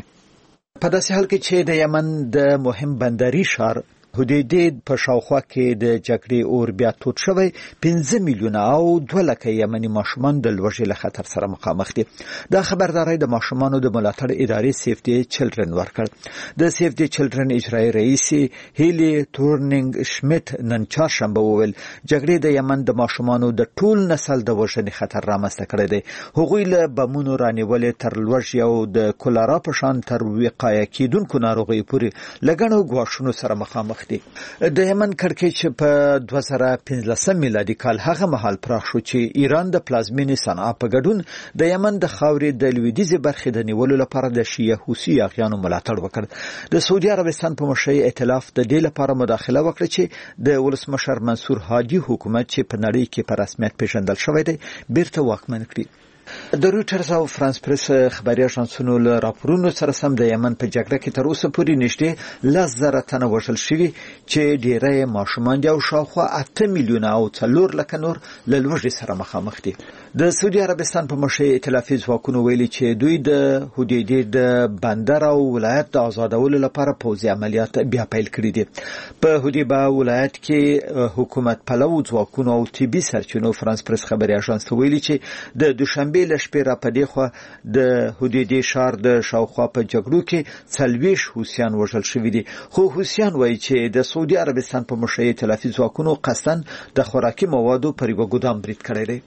په داسې حال کې چې د یمن د مهم بندري شهر حدیدې په شاوخوا کې د جګړې اور بیا توت شوی پنځه میلیونه او دوه لکه یمني ماشومان د لوږې له خطر سره مخامخ دي. دا خبرداري د ماشومانو د ملاتړ ادارې سیف دی چلډرن ورکړ. د سیف دی چلډرن اجرایی رئیس هیلی تورنینګ شمیت نن چهارشنبه وویل جګړې د یمن د ماشومانو د ټول نسل د وژنې خطر رامنځته کړی دی. هغوی له بمونو رانیولې تر لوږې او د کولرا په شان تر وقایه کیدونکو ناروغیو پورې له ګڼو ګواښونو سره مخامخ دي. د یمن کړکېچ په دوه زره پنځلسم میلادي کال هغه مهال پراخ شو چې ایران د پلازمینې صنعا په ګډون د یمن د خاورې د لویدیځې برخې د نیولو لپاره د شیعه حوثي اغیانو ملاتړ وکړ. د سعودي عربستان په مشرۍ ائتلاف د دې لپاره مداخله وکړه چې د ولسمشر منصور هادي حکومت چې په نړۍ کې په رسمیت پیژندل شوی دی بیرته واکمن کړي. د رویټرز او فرانس پریس خبري اژانسونو له راپورونو سره سم د یمن په جګړه کې تر اوسه پورې نږدې لس زره تنه وژل شوي چې ډیری ماشومان دي او شاوخوا اته میلیونه او څلور لکه نور له لوږې سره مخامخ دي. د سعودي عربستان په مشرۍ ائتلافي ځواکونو ویلي چې دوی د حدیدې د بندر او ولایت د آزادولو لپاره پوځي عملیات بیا پیل کړي دي. په حدیبه ولایت کې حکومت پلو ځواکونو او طبي سرچینو فرانس پریس خبري اژانس ته ویلي چې د دوشنبه له شپې را پدې خو د حدیدې شهر د شاوخوا په جګړو کې څلويش حوثیان وژل شوي دي. خو حوثیان وایي چې د سعودي عربستان په مشرۍ ائتلافي ځواکونو قصدن د خوراکي موادو پر یو ګودام برید کړی دی.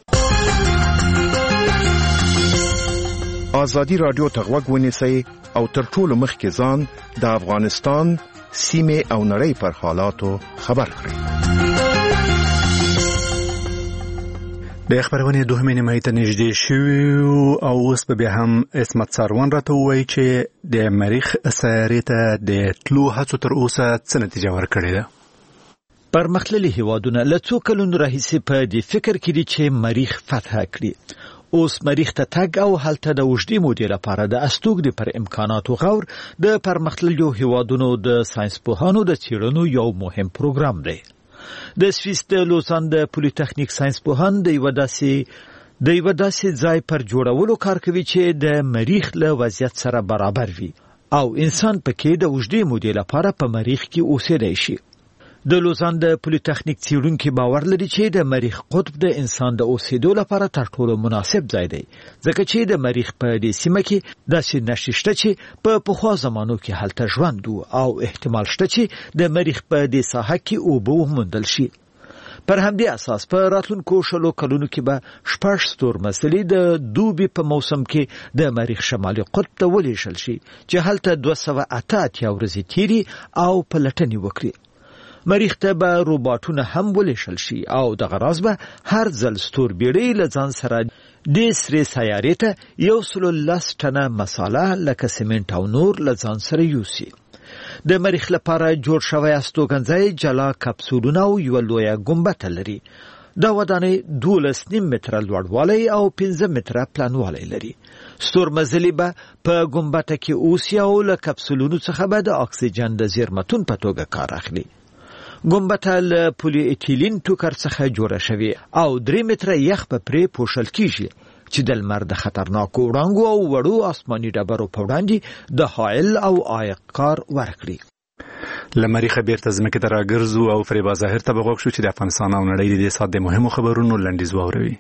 ازادي رادیو ته غوږ ونیسئ او تر ټولو مخکې ځان د افغانستان سیمې او نړۍ پر حالاتو خبر کړئ. د خبرونه دوه نیمه ته نږدې شو او اوس په بیا هم اسمت ساروان راته وایي چې د مریخ سیارې ته د تلو هڅو تر اوسه څه نتیجه ورکړې ده. پرمختللي هیوادونه له څو کلونو راهیسې په دې فکر کې دي چې مریخ فتح کړي. اوس مریخ ته تګ او هلته د اوږدې مودې لپاره د استوګنې پر امکاناتو غور د پرمختللو هیوادونو د ساينس پوهانو د څېړنو یو مهم پروګرام دی. د سویس د لوزان د پولیټیکنیک ساينس پوهان د یو داسې د یو داسې ځای پر جوړولو کار کوي چې د مریخ له وضعیت سره برابر وي او انسان پکې د اوږدې مودې لپاره په مریخ کې اوسېدای شي. د لوزان د پولیټیکنیک څېړونکي باور لري چې د مریخ قطب د انسان د اوسېدو لپاره تر ټولو مناسب ځای دی ځکه چې د مریخ په دې سیمه کې داسې نښې شته چې په پخوا زمانو کې هلته ژوند او احتمال شته چې د مریخ په دې ساحه کې اوبه وموندل شي. پر همدې اساس په راتلونکو شلو کلونو کې به شپږ ستورمزلي د دوبي په موسم کې د مریخ شمالي قطب ته ولېږل شي چې هلته دوه سوه اته اتیا ورځې تیري او پلټنې وکړي. مریخ ته به روباټونه هم ولېږل شي او دغه راز به هر ځل ستوربیړۍ له ځان سره د سرې سیارې ته یو سل لس ټنه مساله لکه سیمنټ او نور له ځان سره یوسي. د مریخ لپاره جوړ شوی استوګنځای جلا کپسولونه او یو لویه ګمبد لري. دا ودانۍ دولس نیم متره لوړوالی او پنځه متره پلانوالی لري. ستورمزلي به په ګمبته کې اوسي او له کپسولونو څخه به د اکسیجن د زیرمتون په توګه کار اخلي. ګمبته له پولی ایتیلین ټوکر څخه جوړه شوې او درې متره یخ په پرې پوښل کیږي چې د لمر د خطرناکو وړانګو او وړو آسماني ډبرو په وړاندې د حائل او عایق کار ورکړي. لمری خبر ته ځمکې ته راګرځو او فریبا ظاهر ته بغوښ شو چې د افغانستان او نړۍ د دې سات د مهمو خبرونو لنډیز واوروي.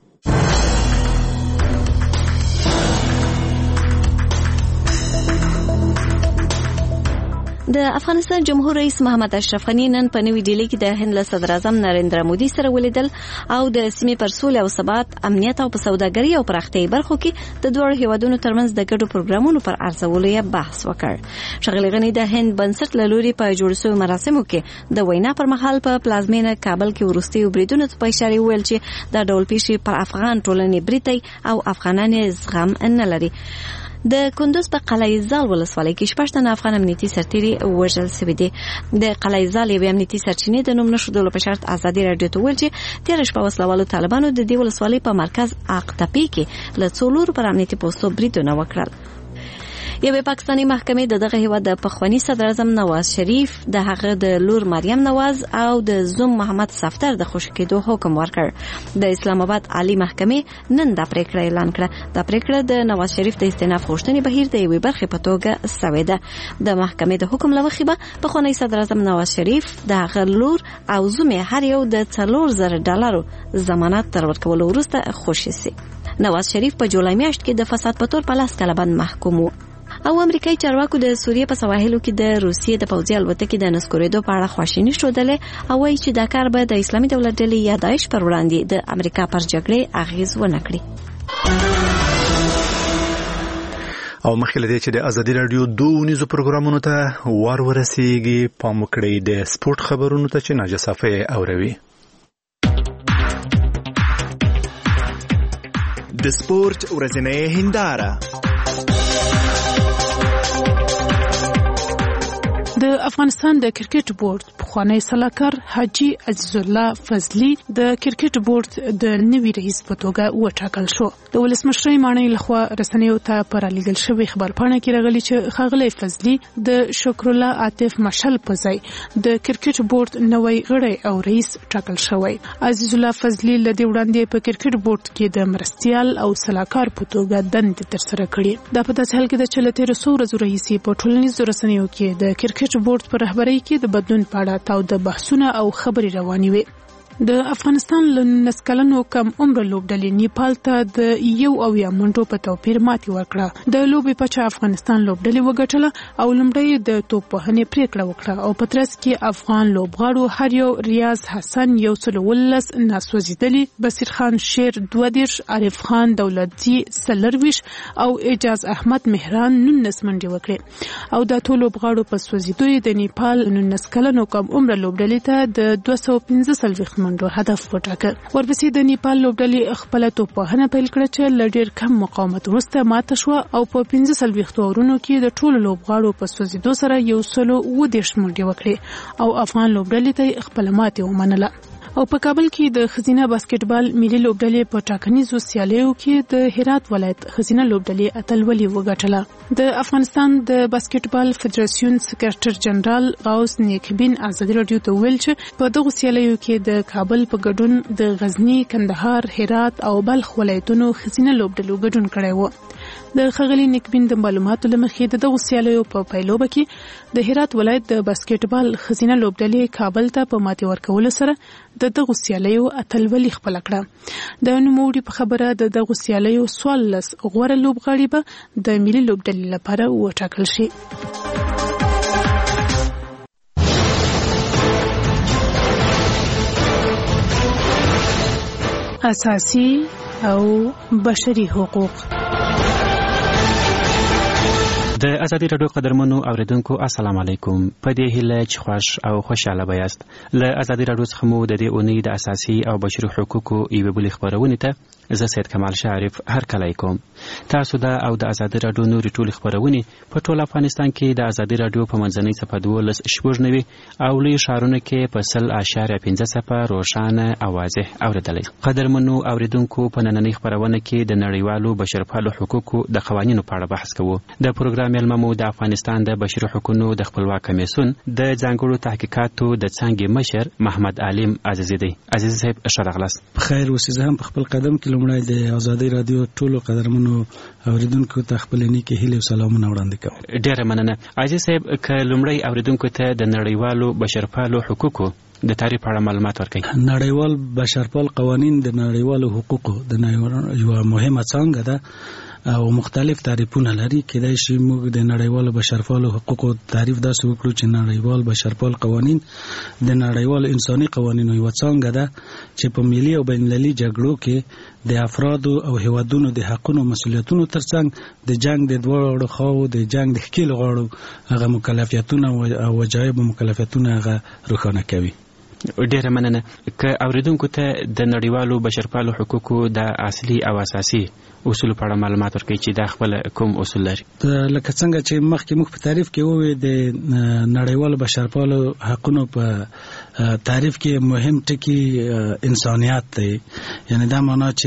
د افغانستان جمهور رئیس محمد اشرف غنی نن په نوې ډیلي کې د هند له صدر اعظم نریندرا مودي سره ولیدل او د سیمې پر سولې او ثبات، امنیت او په سوداګرۍ او پراختیايي برخو کې د دوه هیوادونو ترمنځ د ګډو پروګرامونو پر ارزولو یې بحث وکړ. ښاغلي غنی د هند بنسټ له لوري په جوړ شویو مراسمو کې د وینا پر مهال په پلازمینه کابل کې وروستي بریدونو ته په اشاره ویل چې دا ډول پیښې پر افغان ټولنې بریتي او افغانان زغم نه لري. د کندوز په قلعه زال ولسوالۍ کې شپږ تنه افغان امنیتي سرتیري وژل شوي دي. د قلعه زال یوې امنیتي سرچینې د نوم نښودلو په شرط ازادي راډیو ته ویل چې تېره شپه وسلوالو طالبانو د دې ولسوالۍ په مرکز اقتپي کې له څلورو پر امنیتي پوستو بریدونه وکړل. یوه پاکستاني محکمې د دغه هیواد د پخوانی صدر اعظم نواز شریف، د هغه د لور مریم نواز او د زوم محمد صفدر د خوشي کېدو حکم ورکړ. د اسلام آباد عالی محکمې نن دا پریکړه اعلان کړه. دا پریکړه د نواز شریف د استئناف غوښتنې بهیر د یوې برخې په توګه سوې ده. د محکمې د حکم له مخې به پخوانی صدر اعظم نواز شریف، د هغه لور او زوم هر یو د څلور زره ډالرو ضمانت تر ورکولو وروسته خوشي شي. نواز شریف په جولای میاشت کې د فساد په تور په لاس کاله بند محکوم و. او امریکایي چارواکو د سوریې په سواحلو کې د روسیې د پوځي الوتکې د نسکورېدو په اړه خواشیني ښودلې او وایي چې دا کار به د اسلامي دولت ډلې یا داعش پر وړاندې د امریکا پر جګړې اغیز ونه کړي. او مخکې له دې چې د ازادي راډیو دوه نيزو پروګرامونو ته ور ورسیږي، پام وکړئ د سپورت خبرونو ته چې ناجه صافی اوروي. د سپورت ورځنۍ هنداره. د افغانستان د کرکټ بورډ پخوانی سلاکار حاجی عزیز الله فضلی د کرکټ بورډ د نوي رئیس په توګه وټاکل شو. د ولسمشرۍ ماڼۍ لخوا رسنیو ته پر لیږل شوی خبرپاڼه کې راغلي چې ښاغلی فضلی د شکر الله عاطف مشل په ځای د کرکټ بورډ نوی غړی او رئیس ټاکل شوی. عزیز الله فضلی له دې وړاندې په کرکټ بورډ کې د مرستیال او سلاکار په توګه دندې ترسره کړې. دا په داسې حال کې ده چې له تېرو څو ورځو راهیسې په ټولنیزو رسنیو کې د کرکټ بورډ پر رهبرۍ کې د بدلون په اړه تاوده بحثونه او خبرې روانې وې. د افغانستان له نولس کلنو کم عمره لوبډلې نیپال ته د یو اویا منټو په توپیر ماتې ورکړه. د لوبې پچه افغانستان لوبډلې وګټله او لومړی د توپ وهنې پریکړه وکړه او په ترڅ کې افغان لوبغاړو هر یو ریاض حسن یو سل ولس، ناسوځېدلي بصیر خان شیر دوه دېرش، عارف خان دولتزي څلرویشت او اعجاز احمد مهران نولس منډې وکړې او دا ټول لوبغاړو په سوځېدو د نیپال نولس کلنو کم عمره لوبډلې ته د دوه سوه پنځه څلوېښت منډو هدف وټاکه. ورپسې د نیپال لوبډلې خپله توپوهنه پیل کړه چې له ډېر کم مقاومت وروسته ماته شوه او په پنځه څلوېښتو اورونو کې د ټولو لوبغاړو په سوځېدو سره یو سلو اووه دېرش منډې وکړې او افغان لوبډلې ته خپله ماتې ومنله. او په کابل کې د ښځینه باسکټبال ملي لوبډلې په ټاکنیزو سیالیو کې د هرات ولایت ښځینه لوبډلې اتلولي وګټله. د افغانستان د باسکټبال فدراسیون سکرټر جنرال غوث نیکبین ازادي راډیو ته ویل چې په دغو سیالیو کې د کابل په ګډون د غزنی، کندهار، هرات او بلخ ولایتونو ښځینه لوبډلو ګډون کړی و. د ښاغلي نیکبین د معلوماتو له مخې د دغو سیالیو په پیلوبه کې د هرات ولایت د باسکټبال ښځینه لوبډلې کابل ته په ماتې ورکولو سره د دغو سیالیو اتلولي خپله کړه. د نوموړي په خبره د دغو سیالیو څوارلس غوره لوبغاړي به د ملي لوبډلې لپاره وټاکل شي. اساسي او بشري حقوق. د ازادي رادیو قدرمنو اوریدونکو السلام علیکم. په دې هیله چې خوش او خوشاله یاست. له ازادي رادیو څخه مو د دې اونۍ د اساسي او بشري حقوقو یوه بلې خبرونه ته زه سید کمال شریف هر کله کوم. تاسو دا او د ازادي رادیو نوري ټول خبرونه په ټول افغانستان کې د ازادي رادیو په منځنۍ صفحه دولس شپږ نوي او لوی شهرونو کې په سل اشاریه پنځه صفحه روښانه او واضح اوریدلای. قدرمنو اوریدونکو په نننۍ خبرونه کې د نړیوالو بشرپالو حقوقو د قوانینو په اړه بحث کوو. د پروګرام ملممو د افغانستان د بشري حقوقو د خپلواک کمیسیون د ځانګړو تحقیقاتو د څنګه مشر محمد علیم عزیزی دی. عزیز صاحب شرغلاس بخیر اوسئ. هم په خپل قدم کې لومړی د ازادي رادیو ټولو قدرمنو اوریدونکو ته خپل نیکه هیله او سلامونه وړاندې کوم. ډیره مننه. عزیز صاحب که لومړی اوریدونکو ته د نړیوالو بشرپالو حقوقو د تعریف په اړه معلومات ورکړئ. نړیوال بشرپال قوانین د نړیوالو حقوقو د یو مهمه څانګه ده او مختلف تعریفونه لري. کېدای شي موږ د نړیوالو بشرپالو حقوقو تعریف داسې وکړو چې نړیوال بشرپال قوانین د نړیوالو انساني قوانینو یوه څانګه ده چې په ملي او بین المللي جګړو کې د افرادو او هیوادونو د حقونو او مسؤلیتونو ترڅنګ د جنگ د دواړو خواو د جنگ د ښکېلو غاړو هغه مکلفیتونه او وجایب او مکلفیتونه هغه روښانه کوي. ډیره مننه. که اوریدونکو ته د نړیوالو بشرپالو حقوقو د اصلي او اساسي اصول په اړه معلومات ورکړئ چې دا خپل کوم اصول لري. لکه څنګه چې مخکې موږ په تعریف کې ووی د نړیوالو بشرپالو حقونو په تعریف کې مهم ټکی انسانیت دی. یعنی دا معنا چې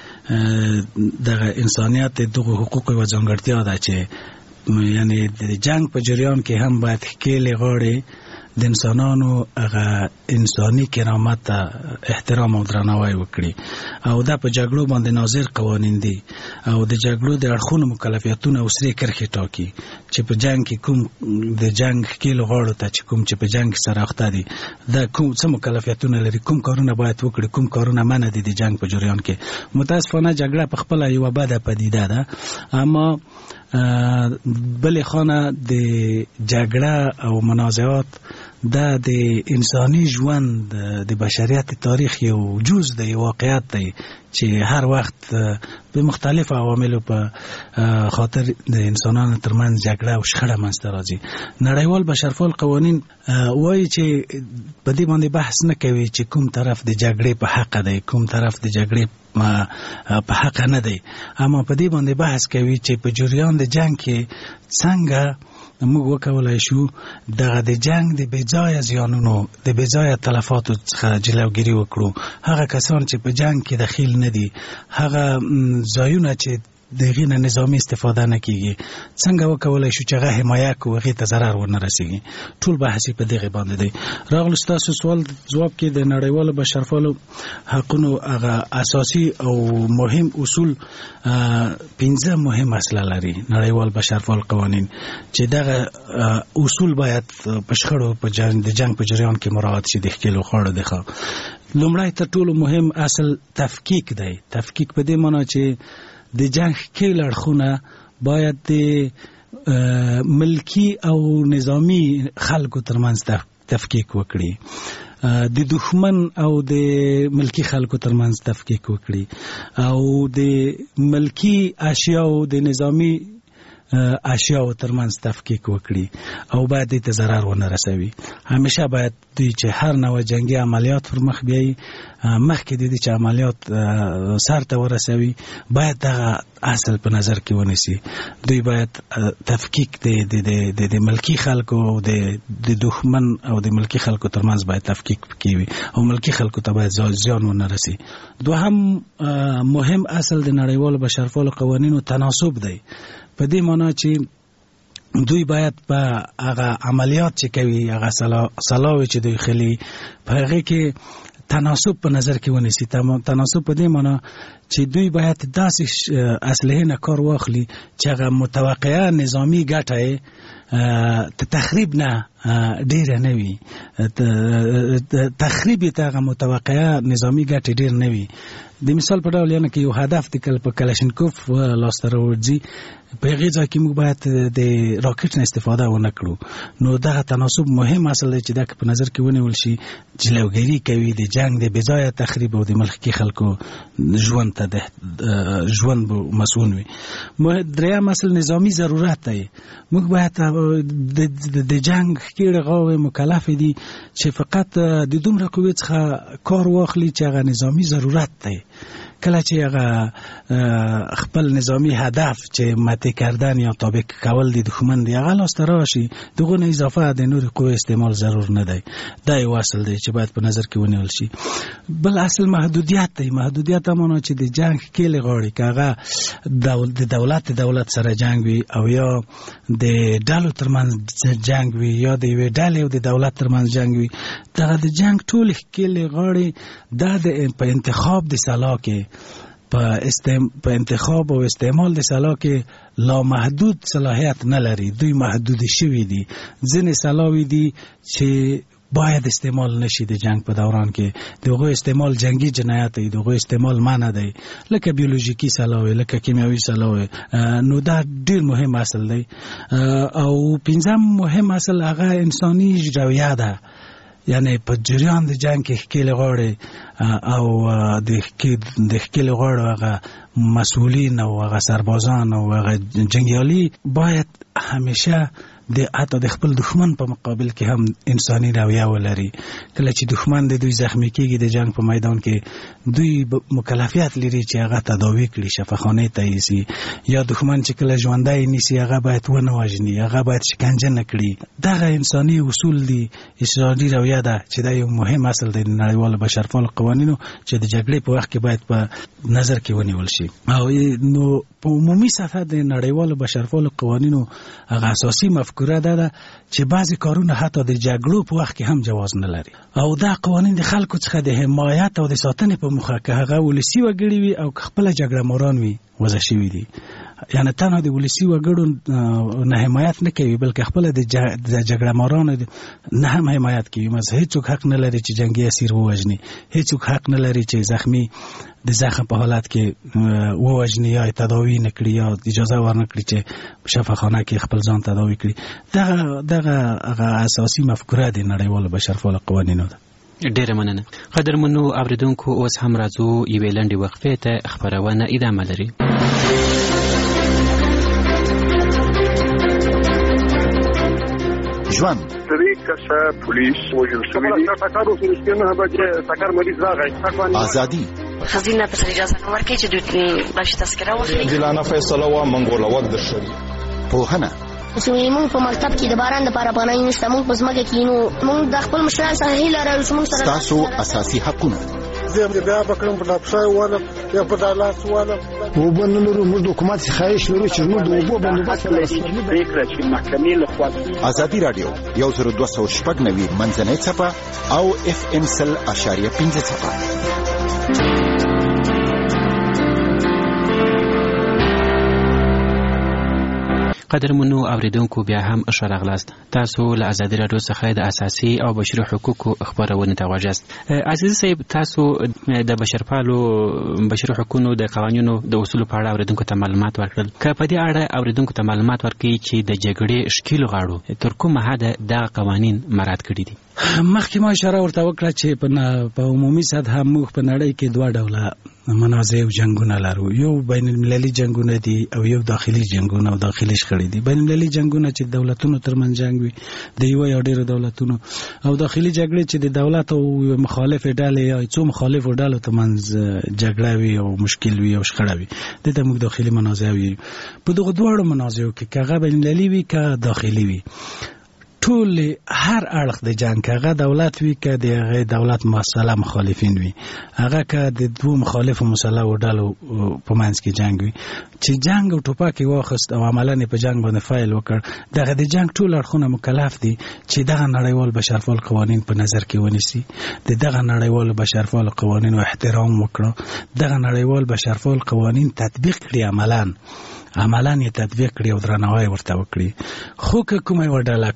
دغه انسانیت دغه حقوقو یوه ځانګړتیا ده چې یعنی د جنگ په جریان کې هم باید ښکېلې غاړې د انسانانو هغه انساني کرامت ته احترام او درناوی وکړي او دا په جګړو باندې ناظر قوانین دي او د جګړو د اړخونو مکلفیتونه او سرې کرښې ټاکي چې په جنگ کې کوم د جنگ ښکېلو غاړو ته چې کوم چې په جنگ کې سره اخته دي دا کوم څه مکلفیتونه لري، کوم کارونه باید وکړي، کوم کارونه منع دي د جنگ په جریان کې. متاسفانه جګړه په خپله یوه بده پدیده ده، اما بلې خانه د جګړه او منازعات دا د انساني ژوند د بشریت تاریخ یو جز دی، یو واقعیت دی چې هر وخت به مختلف عواملو په خاطر د انسانانو ترمنځ جګړه او شخړه منځته راځي. نړیوال بشرپال قوانین وایي چې په دې باندې بحث نه کوي چې کوم طرف د جګړې په حق دی، کوم طرف د جګړې په حق نه دی، اما په دې باندې بحث کوي چې په جریان د جنگ کې څنګه موږ وکولای شو دغه د جنگ د بېځایه زیانونو د بېځایه تلفاتو څخه جلوګیري وکړو. هغه کسان چې په جنگ کې دخیل نه دي، هغه ځایونه چې د هغې نه نظامي استفاده نه کېږي، څنګه وکولای شو چې هغه حمایه کړو، هغې ته ضرر ونه رسېږي. ټول بحث یې په دغې باندې دی. راغلو ستاسو سوال ځواب کې د نړیوالو بشرپالو حقونو هغه اساسي او مهم اصول پنځه مهم اصله لري نړیوال بشرپال قوانین چې دغه اصول باید په شخړو په جنګ د جنګ په جریان کې مراعات شي د ښکېلو خواړو دخوا. لومړی تر ټولو مهم اصل تفکیک دی. تفکیک په دې معنا چې د جنگ ښکېل اړخونه باید د ملکی او نظامی خلکو ترمنځ تفکیک وکړي، د دښمن او د ملکی خلکو ترمنځ تفکیک وکړي او د ملکی اشیاء او د نظامی اشیاء ترمنځ تفکیک وکړي او باید دې ته ضرر ونه رسوي. همیشه باید دوی چې هر نوع جنگي عملیات پر مخ بیایي، مخکې د دې چې عملیات سر ته ورسوي باید دغه اصل په نظر کې ونیسي. دوی باید تفکیک د د ملکی خلکو او د دښمن او د ملکی خلکو ترمنځ باید تفکیک پکې وي او ملکی خلکو ته باید زیان ونه رسي. دوهم مهم اصل د نړیوالو بشرپالو قوانینو تناسب دی. په دې معنا چې دوی باید په هغه عملیات چې کوي، هغه سلاوي چې دوی خلی په هغه کې تناسب په نظر کې ونیسي. تناسب په دې معنا چې دوی باید داسې اسلحې نه کار واخلي چې هغه متوقعه نظامی ګټه ته تخریب نه ډیر نه وي تخریب ته متوقعه نظامی ګټه ډیر نه وي د مثال په ډول یعنی کې یو هدف د کل په کلاشینکوف لاسته راوړي په هغه ځای کې موږ باید د راکټ نه استفاده ونه کړو نو دغه تناسب مهم اصل دی چې دا په نظر کې ونیول شي جلوګیری کوي د جنگ د بځای تخریب او د ملک خلکو ژوند ته د ژوند مسؤل وي دریم اصل نظامی ضرورت دی موږ باید د جنگ کې غوې مکلف دي چې فقط د دومره قوت څخه کار واخلي چې هغه نظامی ضرورت دی کله چې هغه خپل نظامی هدف چې ماته کردن یا تابع کول دي دښمن دی هغه لاس راشي دغه نه اضافه د نور قوه استعمال ضرور نه دی دا یو اصل دی چې باید په نظر کې ونیول شي بل اصل محدودیت دی محدودیت معنی چې د جنگ کې لغړی کاغه د دولت دولت سره جنگ وي او یا د ډالو ترمنځ جنگ وي یا د یو ډالې او د دولت ترمنځ جنگ وي دا د جنگ ټول کې لغړی دا د په انتخاب د سلا کې په استعمال په انتخاب او استعمال د سلا کې لا محدود صلاحیت نه لري دوی محدود شوی دي ځنې سلاوي دي چې باید استعمال نشي د جنگ په دوران کې دغه استعمال جنگي جنایت دی دغه استعمال معنی دی لکه بیولوژیکی سلاوي لکه کیمیاوي سلاوي نو دا ډیر مهم اصل دی او پنځم مهم اصل هغه انساني رویه ده یعنی په جریان د جنگ کې خکېل غواړي او د خکېل غواړي هغه مسؤلین او هغه سربازان او هغه جنگیالي باید همیشه د حتی د خپل دښمن په مقابل کې هم انساني رویه ولري کله چې دښمن د دوی زخمی کېږي د جنگ په میدان کې دوی مکلفیت لري چې هغه تداوی کړي شفاخانه ته یې یا دښمن چې کله ژوندای نیسي هغه باید ونه وژني هغه باید شکنجه نه کړي دغه انساني اصول دي انساني رویه ده چې دا یو مهم اصل دی د نړیوالو بشرپالو قوانینو چې د جګړې په وخت کې باید په نظر کې ونیول شي او نو په عمومي سطح د نړیوالو بشرپالو قوانینو هغه اساسي مفکوره ده چې بعضی کارونه حتی د جګړو په وخت کې هم جواز نه لري او دا قوانین د خلکو څخه د حمایت او د ساتنې په موخه کې هغه ولسی وګړي وي او خپل جګړه ماران وي وضع شوی دي یعنی تنها د ولسی وګړو نه حمایت نه کوي بلکې خپل د جګړه ماران نه هم حمایت کوي مزه هیڅ حق نه لري چې جنگي اسیر ووجني هیڅ حق نه لري چې زخمی د زخم په حالت کې ووجني یا تداوی نه کړي یا اجازه ورنه کړي چې شفاخانه کې خپل ځان تداوی کړي دغه دغه هغه اساسي مفکوره د نړیوالو بشرپالو قوانینو ده ډیره مننه قدرمنو اوریدونکو اوس هم راځو یوې لنډې وقفې ته خبرونه ادامه لري ژوند درې کسه پولیس وژل شوي دي ټکر وشو چې نه به ټکر مریض راغی ازادي خزینه په اجازه نه ورکړي چې دوی بلش تذکره واخلي دلانه فیصله وا منګول وخت درشل پوهنه چې موږ په مکتب کې د باران لپاره پناه نشته موږ په ځمکه کې نو موږ د خپل مشران سره هیله لرو چې موږ سره تاسو اساسي حقونه زه بیا بکرم په لپسای واله یا په دالاس واله او بنلو موږ د حکومت خواهش لرو چې موږ د اوبو بندوبست پریکړه چې محکمې لخوا ازادي رادیو یو زر دوه سوه شپږ نوي منځنۍ څپه او اف ام سل اشاریه پنځه څپه قدرمنو اوریدونکو بیا هم ښه راغلاست تاسو له ازادي راډیو څخه د اساسي او بشري حقوقو خبرونه ته غواړئ عزیز صاحب تاسو د بشرپالو بشري حقوقو د قوانینو د اصول په اړه اوریدونکو ته معلومات ورکړل که په دې اړه اوریدونکو ته معلومات ورکړي چې د جګړې شکیلو غاړو تر کومه حده دا قوانین مراعات کړي دي مخکې ما اشاره ورته وکړه چې په عمومي سطح موږ په نړۍ کې دوه ډوله منازع او جنگونه لرو یو بین المللي جنگونه دي او یو داخلي جنگونه او داخلي شخړې دي بین المللي جنگونه چې دولتونو ترمنځ جنگ وي د یو یا ډیرو دولتونو او داخلي جګړې چې د دولت او مخالف ډلې یا څو مخالف ډلو ترمنځ جګړه وي او مشکل وي او شخړه وي دته موږ داخلي منازع وي په دغه دوه منازعو کې کغه بین المللي وي که داخلي وي ټول هر اړخ د جنگ هغه دولت وی که د هغه دولت مسله مخالفین وي هغه که د دوه مخالف مسله وډالو په منځ کې جنگ وي چې جنگ او ټوپک واخست او عملاً په جنگ باندې فایل وکړ دغه د جنگ ټول اړخونه مکلف دي چې دغه نړیوال بشرپال قوانین په نظر کې ونیسي د دغه نړیوال بشرپال قوانینو احترام وکړو دغه نړیوال بشرپال قوانین تطبیق کړي عملاً عملاً یې تطبیق کړي او درناوی ورته وکړي خو که کومه وډاله کوم طرف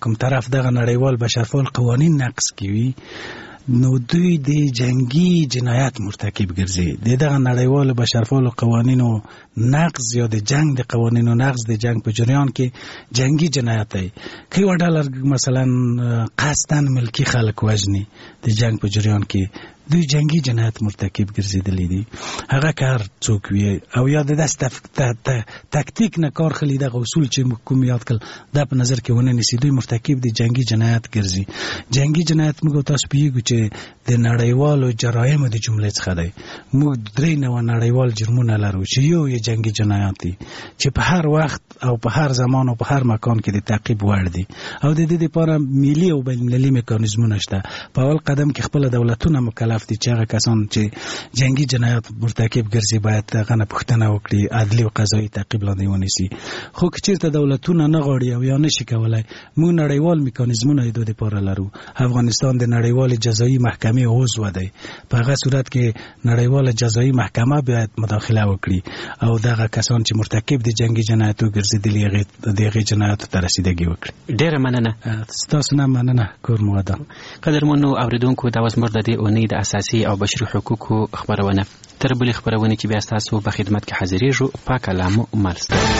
طرف دغه نړیوال بشرپال قوانین نقض کوي نو دوی د جنگي جنایت مرتکب ګرځي. د دغه نړیوال بشرپال قوانینو نقض یا د جنگ د قوانینو نقض د جنگ په جریان کې جنگي جنایت دی. که یو ډالر مثلا قصدن ملکی خلک وژني د جنگ په جریان کې دوی جنگي جنایت مرتکب ګرځیدلی دي. هغه کار څوک وي او یا د داس تکتیک نه کار خلی دغه اصول چې کوم یاد کړل دا په نظر کې ونه نیسي دوی مرتکب دي جنگي جنایت ګرځي. جنگي جنایت موږ تاسو پیږو چې د نړیوالو جرایمو د جملې څخه دی. موږ درې نوع نړیوال جرمونه لرو چې یو یې جنگي جنایت دي چې په هر وخت او په هر زمان او په هر مکان کې د تعقیب وړ دي او د دې لپاره ملي او بین المللي میکانیزمونه شته. په اول قدم کې خپل دولتونه مکلف دي چې هغه کسان چې جنگي جنایت مرتکب ګرځي باید هغه نه پوښتنه وکړي، عدلي او قضایي تعقیب لاندې ونیسي. خو که چیرته دولتونه نه غواړي او یا نشي کولای موږ نړیوال میکانیزمونه د دې لپاره لرو. افغانستان د نړیوال جزایي محکمې عضو دی. په هغه صورت کې نړیوال جزایي محکمه باید مداخله وکړي او دغه کسان چې مرتکب دي جنگي جنایتو ګرځېدلي هغې دغې جنایاتو ته رسیدګي وکړي. ډېره مننه. ستاسو نه مننه کور مو ودان. قدرمنو اورېدونکو دا اوس زموږ د دې اونۍ د اساسي او بشري حقوقو خبرونه. تر بلې خبرونې چې بیا ستاسو په خدمت کې حاضرېږو پاک کلام مال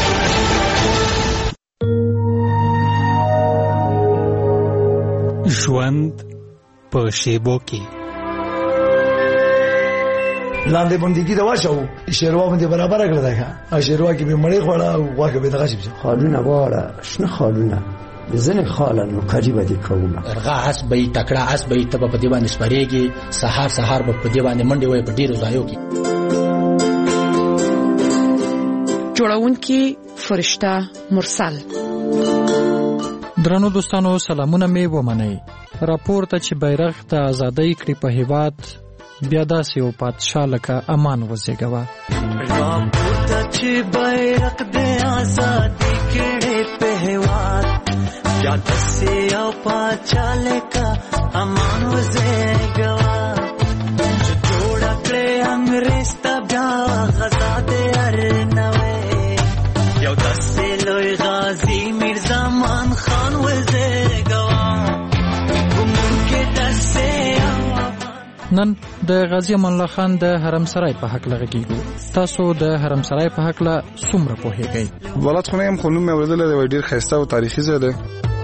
ژوند په شیبو کې لاندې بندګي دا واچو شیروا باندې برابر کړل دا ښه شیروا کې به مړې خوړه او واګه به دغه شي خالونه واړه شنه خالونه زنه خاله نو قریبه دي کومه ارغا اس به تکړه اس به تب په دی باندې سپریږي سحر سحر په دی باندې منډي وای په ډیرو ځایو کې جوړونکي فرشتہ مرسل. درنو دوستانو سلامونه می ومنئ. راپور ته چې بیرغ ته آزادۍ کړي په هیواد بیا داسې یو پادشاه لکه امان وزېږوه. راپور ته چې بیرغ د آزادۍ کړي په هیواد بیا داسې یو پادشاه لکه امان وزېږوه. چې جوړه کړې انګریز ته بیا غزا د ارنوی یو داسې لوی غازي میرزمان خان وزېږوه. نن د غازی امان الله خان د حرم سرای په حق لغږیږو. تاسو د حرم سرای په حق له څومره پوهیږئ؟ ولادت خونه هم خونم مې اوریدل دی ډیر ښایسته او تاریخي ځای دی.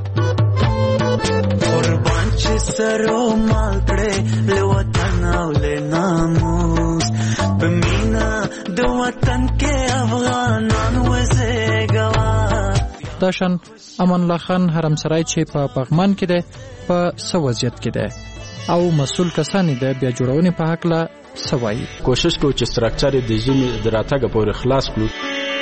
قربان چې سرو مال کړې له وطن او له ناموس په مینا د وطن کې افغانان وزېږوه. دا شان امان الله خان حرم سرای چې په پغمان کې دی په څه وضعیت کې دی او مسؤل کسان د بیا جوړونې په حق لا سوای. کوشش کوو چې ستراکچر د ژمي د راتګ پورې خلاص کړو.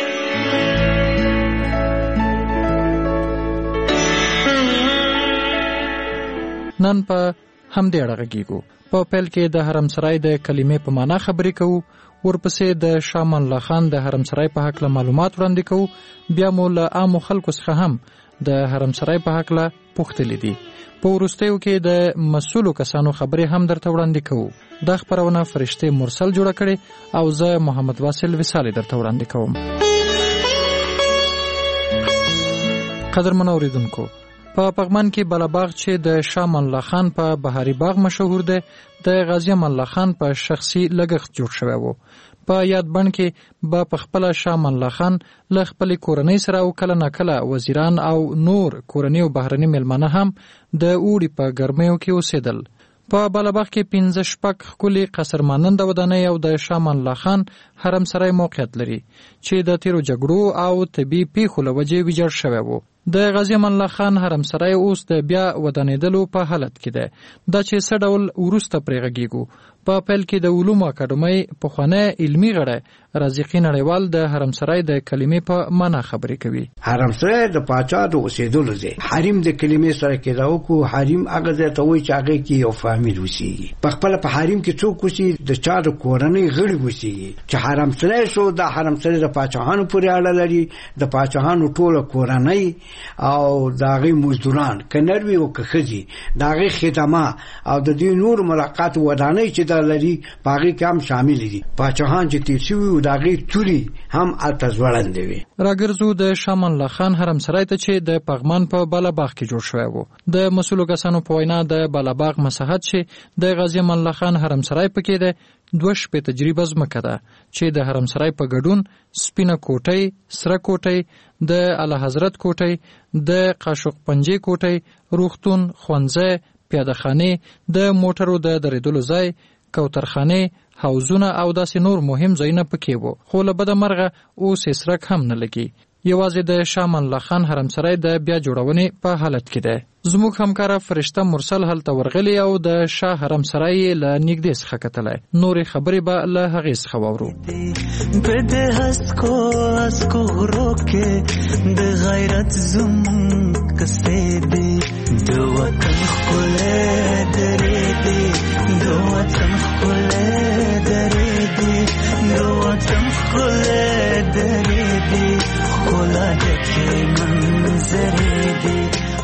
نن په همدې اړه غږیږو. په پیل کې د حرم سرای د کلمې په معنا خبرې کوو، ورپسې د شاه امان الله خان د حرم سرای په حق له معلومات وړاندې کوو، بیا مو له عامو خلکو څخه هم د حرم سرای په حق له پوښتلې دي. په وروستیو کې د مسؤلو کسانو خبرې هم درته وړاندې کوو. دا خبرونه فرشته مرسل جوړه کړې او زه محمد واصل وصالي درته وړاندې کوم. قدرمن اوریدونکو، په پغمان کې بلاباغ چې د شاه امان الله خان په بهاري باغ مشهور دی د غازی امان الله خان په شخصي لګښت جوړ شوی و. په یاد بڼ کې به په خپل شاه امان الله خان له خپل کورنۍ سره او کله ناکله وزیران او نور کورنۍ او بهرني مېلمانه هم د اوړي په ګرمیو کې اوسېدل. په بلاباغ کې پنځه شپږ ښکلي قصر ماننده ودانۍ او د شاه امان الله خان حرم سرای موقعیت لري چې د تیرو جګړو او طبي پیښو له وجې ویجاړ شوی و. د غازی امان الله خان حرم سرای اوس د بیا ودانېدلو په حالت کې دی. دا چې څه ډول وروسته پرې غږیږو. په پیل کې د علومو اکاډمۍ پخوانی علمي غړی رازقي نړیوال د حرم سرای د کلمې په معنا خبرې کوي. حرم سرای د پاچا د اوسېدلو ځای. حریم د کلمې سره کې دا وکړو. حریم هغه ځای ته وایي چې هغې کې یو فامیل اوسېږي. په خپله په حریم کې څوک اوسېږي؟ د چا د کورنۍ غړي اوسېږي. چې حرم سرای شو، دا حرم سرای د پاچاهانو پورې اړه لري. د پاچاهانو ټوله کورنۍ او داغي مزدوران کنروي او کخزي داغي خدمه او د دې نور ملاقات ودانې چې د لري باغی کم شامل دي پاچاهان چې تیر شوی او داغي توري هم التزوړند وي. راګرځو د شامان الله خان حرم سرای ته چې د پغمان په بالاباغ کې جوړ شوی وو. د مسولو کسانو په وینا د بالاباغ مساحت چې د غازی امان الله خان حرم سرای پکې ده دوه شپې تجربه زمکه ده چې د حرم سرای په ګډون سپینه کوټۍ، سره کوټۍ، د اعلی حضرت کوټۍ، د قاشق پنجې کوټۍ، روغتون، ښوونځی، پیادهخانه، د موټرو د درېدلو ځای، کوترخانه، حوضونه او داسې نور مهم ځایونه پکې وو. خو له بده مرغه اوس هیڅ رک هم نه لګي. یوازې د شامان الله خان حرم سرای د بیا جوړونې په حالت کې ده. زموږ همکاره فرشته مرسل هلته ورغلی او د شاه حرم سرای له نږدې څخه کتلی. نورې خبرې به له هغې څخه واورو. بده هسکو هسکو غرو کې د غیرت زمون کسې دی د وطن ښکلی درې دی د وطن ښکلی درې دی د وطن ښکلی درې دی ښکلا ډکې منظرې دی.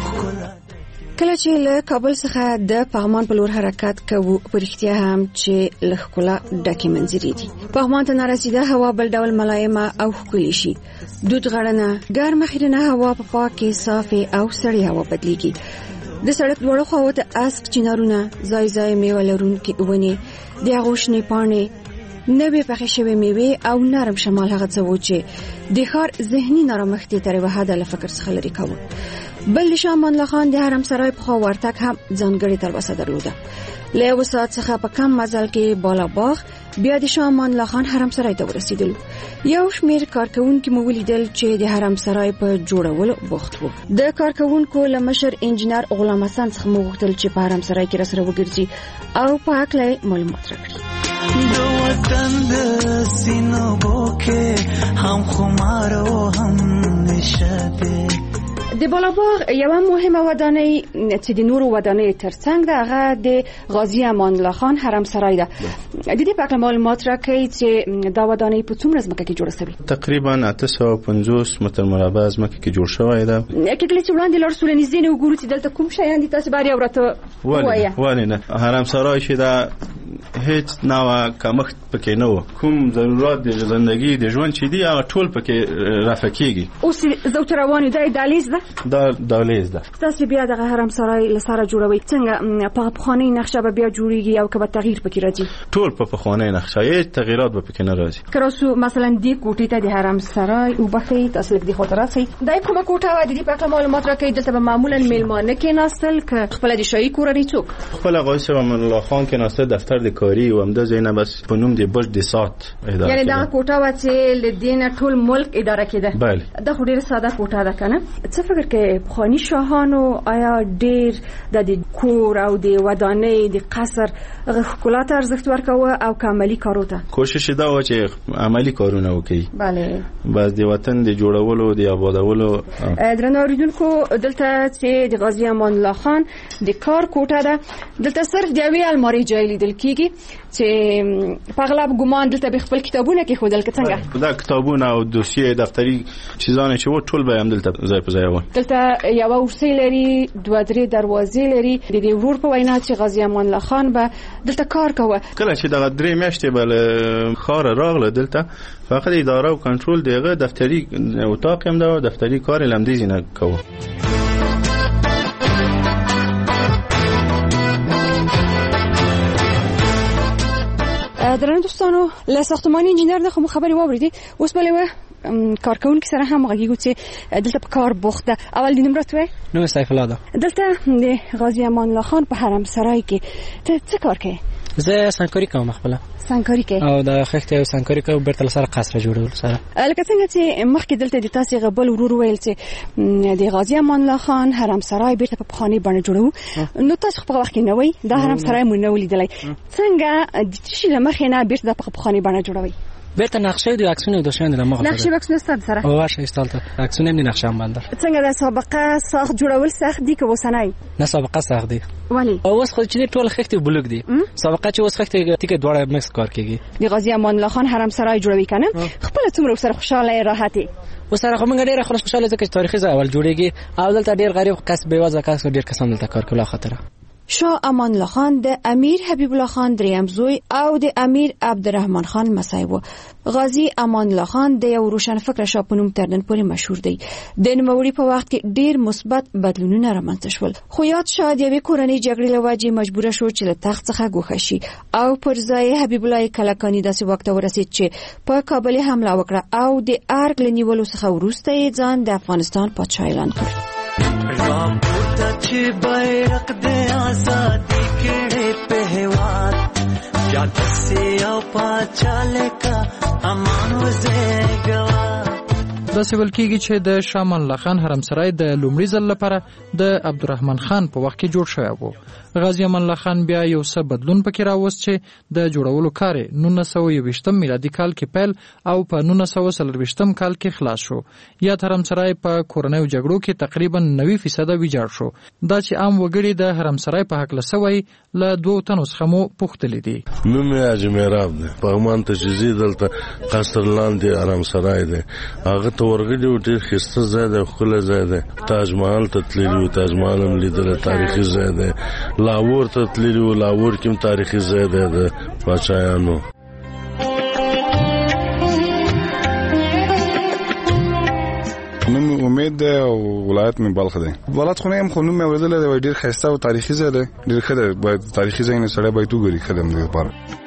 کله چې له کابل څخه د پغمان په لور حرکت کوو په رښتیا هم چې له ښکلا ډکې منظرې دي. پغمان ته نارسیده هوا بل ډول ملایمه او ښکلې شي. دود غړنه ګرمه خیرنه هوا په پاکې صافې او سړې هوا بدلیږي. د سړک دواړو خواو ته اسک چنارونه، ځای ځای میوه لرونکې ونې، د هغو شنې پاڼې، نوې پخې شوې میوې او نرم شمال هغه څه و چې د ښار ذهني نرمښت یې تر یوه حده له فکر څخه لرې کاوه. بل د شاه امان الله خان د حرم سرای په خوا ورتګ هم ځانګړې تلوسه درلوده. له یو ساعت څخه په کم مزل کې بالاباغ بیا د شاه امان الله خان حرم سرای ته ورسېدلو. یو شمېر کارکوونکي مو ولیدل چې د حرم سرای په جوړولو بوخت وو. د کارکوونکو له مشر انجینر غلام حسن څخه مو غوښتل چې په حرم سرای کې راسره وګرځي او په هکله معلومات راکړي. د وطن د سینو بوکې هم خمار او هم نشه دی. د بالاباغ یوه مهمه ودانۍ چې د نورو ودانۍ ترڅنګ ده هغه د غازی امان الله خان حرم سرای ده. د دې په اړه معلومات راکړئ چې دا ودانۍ په څومره ځمکه کې جوړه شوې؟ تقریبا اته سوه پنځوس متر مربع ځمکه کې جوړ شوی ده. کله چې وړاندې لاړ سو نږدې نه وګورو چې دلته کوم شیان دي تاسو باندې اورته وایي. ولې نه حرم سرای چې دا هیڅ نوع کمښت پکې نه و. کوم ضرورت د ژوندۍ د ژوند چې دی هغه ټول پکې رافع کیږي. اوس زه تر روانو دی دهلیز ده دا دهلیز ده. تاسو بیا دغه حرم سرای لسره جوړوي څنګه په پخوانی نقشه به بیا جوړیږي او کبه تغییر پکې راځي؟ ټول په پخوانی نقشه هیڅ تغییرات به پکې نه راځي. کراسو مثلا دی کوټې ته د حرم سرای او بخې تاسو د خاطرات سي دای کومه کوټه و د دې په معلومات راکړئ. دلته به معمولا میلمانه کې ناستل ک خپل د شاهي کورنۍ څوک خپل غوث امان الله خان کې ناستل دفتر د کاری او همدا زینب بس په نوم د بش د سات اداره. یعنی دا کوټه و چې لدین ټول ملک اداره کېده. بله دا خو ډیره ساده کوټه ده کنه. څه فکر کې پخوانی شاهانو آیا ډیر د کور او د ودانۍ د قصر ښکلا ته ارزښت ورکوه او عملی کارو ته کوشش دا و چې عملی کارونه وکړي؟ بله بس د وطن د جوړولو د آبادولو. درنو اوریدونکو دلته چې د غازی امان الله خان د کار کوټه ده. دلته صرف د یوې المارۍ ځای لیدل کیږي چې په اغلب ګمان دلته به خپل کتابونه کې خودل څنګه دا کتابونه او دوسیې دفتری چیزونه چې و ټول به هم دلته ځای په ځای و. دلته یو ورسې لري دوه درې دروازې لري. د دې ورور په وینا چې غازی امان الله خان به دلته کار کوه. کله چې دغه درې میاشتې بل خار راغله دلته فقط اداره او کنټرول دغه دفتری اتاق هم دا دفتری کار لمدیزی نه کوه. درنو دوستانو له ساختماني انجینر نه خو خبري واوریدي. اوس بلې و کارکونکو سره هم غږیږو چې دلته په کار بوخت ده. اول د نمرت وې نو سیف الله ده. دلته د غازی امان الله خان په حرم سرای کې ته څه کار کوي؟ زه سنکاري کوم خپل. سنکاري کوي او د خښته او سنکاري کوم برتل سره قصر جوړول سره. لکه څنګه چې مخکې دلته د تاسو غبل ورور ویل چې د غازی امان الله خان حرم سرای بیرته په خاني باندې جوړو. نو تاسو په وخت کې نه وای دا حرم سرای مونږ نه ولیدلای. څنګه د شي لمخې نه بیرته په خاني باندې جوړوي؟ بیرته نقشه دی عکسونه د شاند له مخه نقشه عکسونه ستاسو سره او واشه استالته عکسونه هم نقشه هم باندې څنګه د سابقه ساخت جوړول سخت دي که وسنای نه سابقه سخت دي ولی او اوس خو چې ټول خښتې بلوک دي سابقه چې اوس خښتې ټیکه دوړه مکس کار کوي د غازی امان الله خان حرم سرای جوړوي کنه خپل څومره سره خوشاله راحتي وسره کوم ډیره خوشاله ځکه چې تاریخي ځای اول جوړیږي او دلته ډیر غریب کس بیوازه کس ډیر کسان دلته کار کوي خاطر شاه امان الله خان د امیر حبیب الله خان دریم زوی او د امیر عبدالرحمن خان مسای و. غازی امان الله خان د یو روشن فکر شاه په نوم تر نن پورې مشهور دی. د نوموړي په وخت کې ډیر مثبت بدلونونه رامنځته شول. خو یاد شاه د یوې کورنۍ جګړې له وجې مجبور شو چې له تخت څخه ګوښه شي او پر ځای حبیب الله کلکاني داسې وخت ورسید چې په کابل حمله وکړه او د ارګ له نیولو څخه وروسته یې ځان د افغانستان پاچا اعلان کړ. چې بیرق د آزادی کېړې په هواد یا دسې او پاچاله کا امان وزېګوا دا سوال کېږي چې د شاه امان الله خان حرم سرای د لومړي ځل لپاره د عبدالرحمن خان په وخت کې جوړ شوی و. غازی امان الله خان بیا یو څه بدلون پکې راوست چې د جوړولو کار یې نولس سوه یوویشتم میلادي کال کې پیل او په نولس سوه څلرویشتم کال کې خلاص شو. یا حرم سرای په کورنیو جګړو کې تقریبا نوي فیصده ویجاړ شو. دا چې عام وګړي د حرم سرای په هکله سوی له دوو تنو څخه مو پوښتلي دي. نوم یې حاجي میراب دی. پغمان ته چې ځي دلته قصر لاندې حرم سرای دی. هغه ته ورغلي و ډېر ښایسته ځای دی، ښکلی ځای دی. تاج محل ته تللي وو، تاج محل هم لیدلی، تاریخي ځای دی. لاهور ته تللي وو، لاهور کې هم تاریخي ځای دی د پاچایانو. نوم امید دی او ولایت مې بلخ دی. ولایت خو نه یم خو نوم مې اورېدلی دی، ډېر ښایسته او تاریخي ځای دی، ډېر ښه دی. باید تاریخي ځای نه سړی باید وګوري، ښه دی همدې لپاره.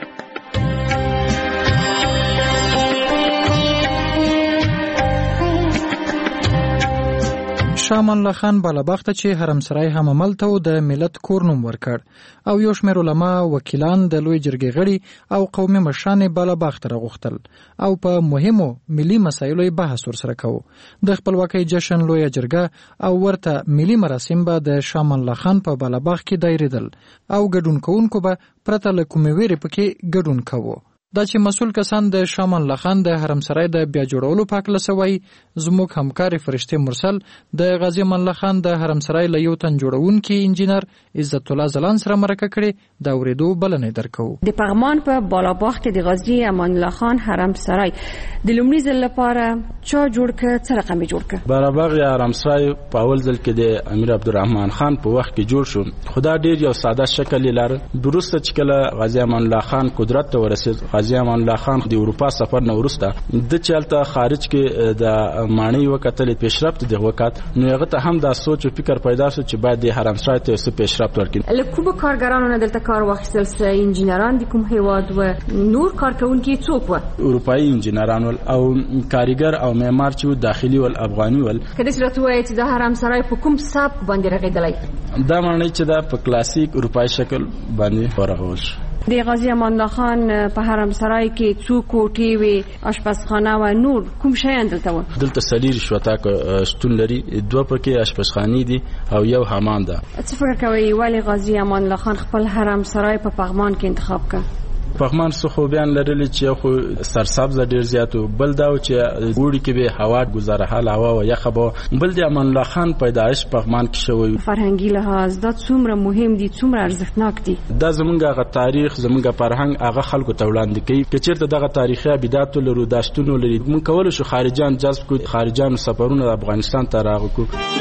شاه امان الله خان بالابخته چې حرم سرای هم عمل ته د ملت کور نوم ورکړ او یو شمېر علما، وکیلان، د لوی جرګې غړي او قومي مشران بالابخته راغوښتل او په مهمو ملي مسایلو یې بحث ورسره کوو. د خپلواکۍ جشن، لویه جرګه او ورته ملي مراسم به د شاه امان الله خان په بالابخ کې دایریدل او ګډون کوونکو به پرته له کومې ویرې پکې ګډون کوو. دا چې مسؤل کسان د شاه امان الله خان د حرم سرای د بیا جوړولو په هکله سوی، زموږ همکار فرشته مرسل د غازی امان الله خان د حرم سرای له یو تن جوړونکي انجینر عزت الله زلان سره مرکه کړې، د اورېدو بلنې درکوو. د پغمان په بالاباغ کې د غازی امان الله خان حرم سرای د لومړي ځل لپاره چا جوړ کړ؟ څه رقم یې جوړ کړ؟ بالاباغ یا حرم سرای په اول ځل کې د امیر عبدالرحمن خان په وخت کې جوړ شو. خدا ډیر یو ساده شکل یې لرل. وروسته چې کله غازی امان الله خان قدرت ته ورسید، غازی امان الله خان د اروپا سفر نه وروسته د چالتہ خارج کې د مانی وکتل پیشرفت د وکات نو هغه ته هم د سوچ او فکر پیدا شو چې باید د حرم سرای ته څه پیشرفت ورکړي. لکه کارګرانو نه دلته کار واخیستل، س انجینران د کوم هیواد و نور کارکونکي څوک و؟ اروپایي انجینران او کاریګر او معمار چې داخلي ول افغاني ول. کله چې راته وایي چې د حرم سرای په کوم سبک باندې رغیدلی؟ دا معنی چې دا په کلاسیک اروپایي شکل باندې ورغول شو. د غازی امان الله خان په حرم سرای کې څو کوټې وي، آشپزخانه و نور کوم شیان دلته و؟ دلته سلیر شوتاک شتون لري، دوه پکې آشپزخانې دي او یو حمام ده. څه فکر کوي ولی غازی امان الله خان خپل حرم سرای په پغمان کې انتخاب کړ؟ پغمان څه خوبیان لري چې خو سرسبز ډیر زیات او بل دا چې ګوړي کې به هوا گزاره حال هوا او یخه به بل د امان الله خان پیدائش پغمان کې شوی. فرهنګي لحاظ دا څومره مهم دي، څومره ارزښتناک دي. دا زمونږه غ تاریخ، زمونږه فرهنګ هغه خلکو ته وړاندې کوي. که چیرته دغه تاریخي ابدات لرو، داشتونو لري، مونږ کول شو خارجان جذب کو، خارجان سفرونه د افغانستان ته راغکو.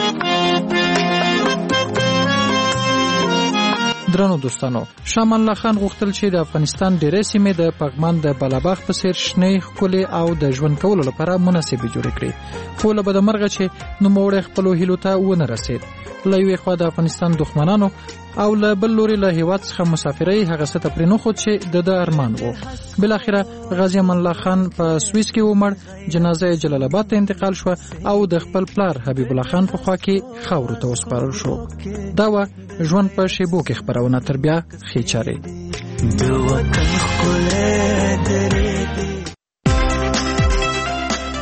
درنو دوستانو، شاه امان الله خان غوښتل چې د افغانستان ډېرې سیمې د پغمان د بالاباغ په څېر شنې، ښکلې او د ژوند کولو لپاره مناسبې جوړې کړي. خو له بدمرغه چې نوموړی خپلو هیلو ته ونه رسید. له یوې خوا د افغانستان دښمنانو او له بل لوري له هیواد څخه مسافرۍ هغه څه ته پرېنښود چې د ده ارمان و. بالاخره غازی امان الله خان په سویس کې ومړ، جنازه یې جلال آباد ته انتقال شوه او د خپل پلار حبیب الله خان په خوا کې خاورو ته وسپارل شو. دا وه ژوند په شیبو کې خپرونه، تر بیا ښې چارې.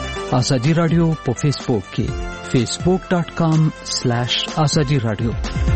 ازادي رادیو په فیسبوک کې facebook dot com slash azadi radio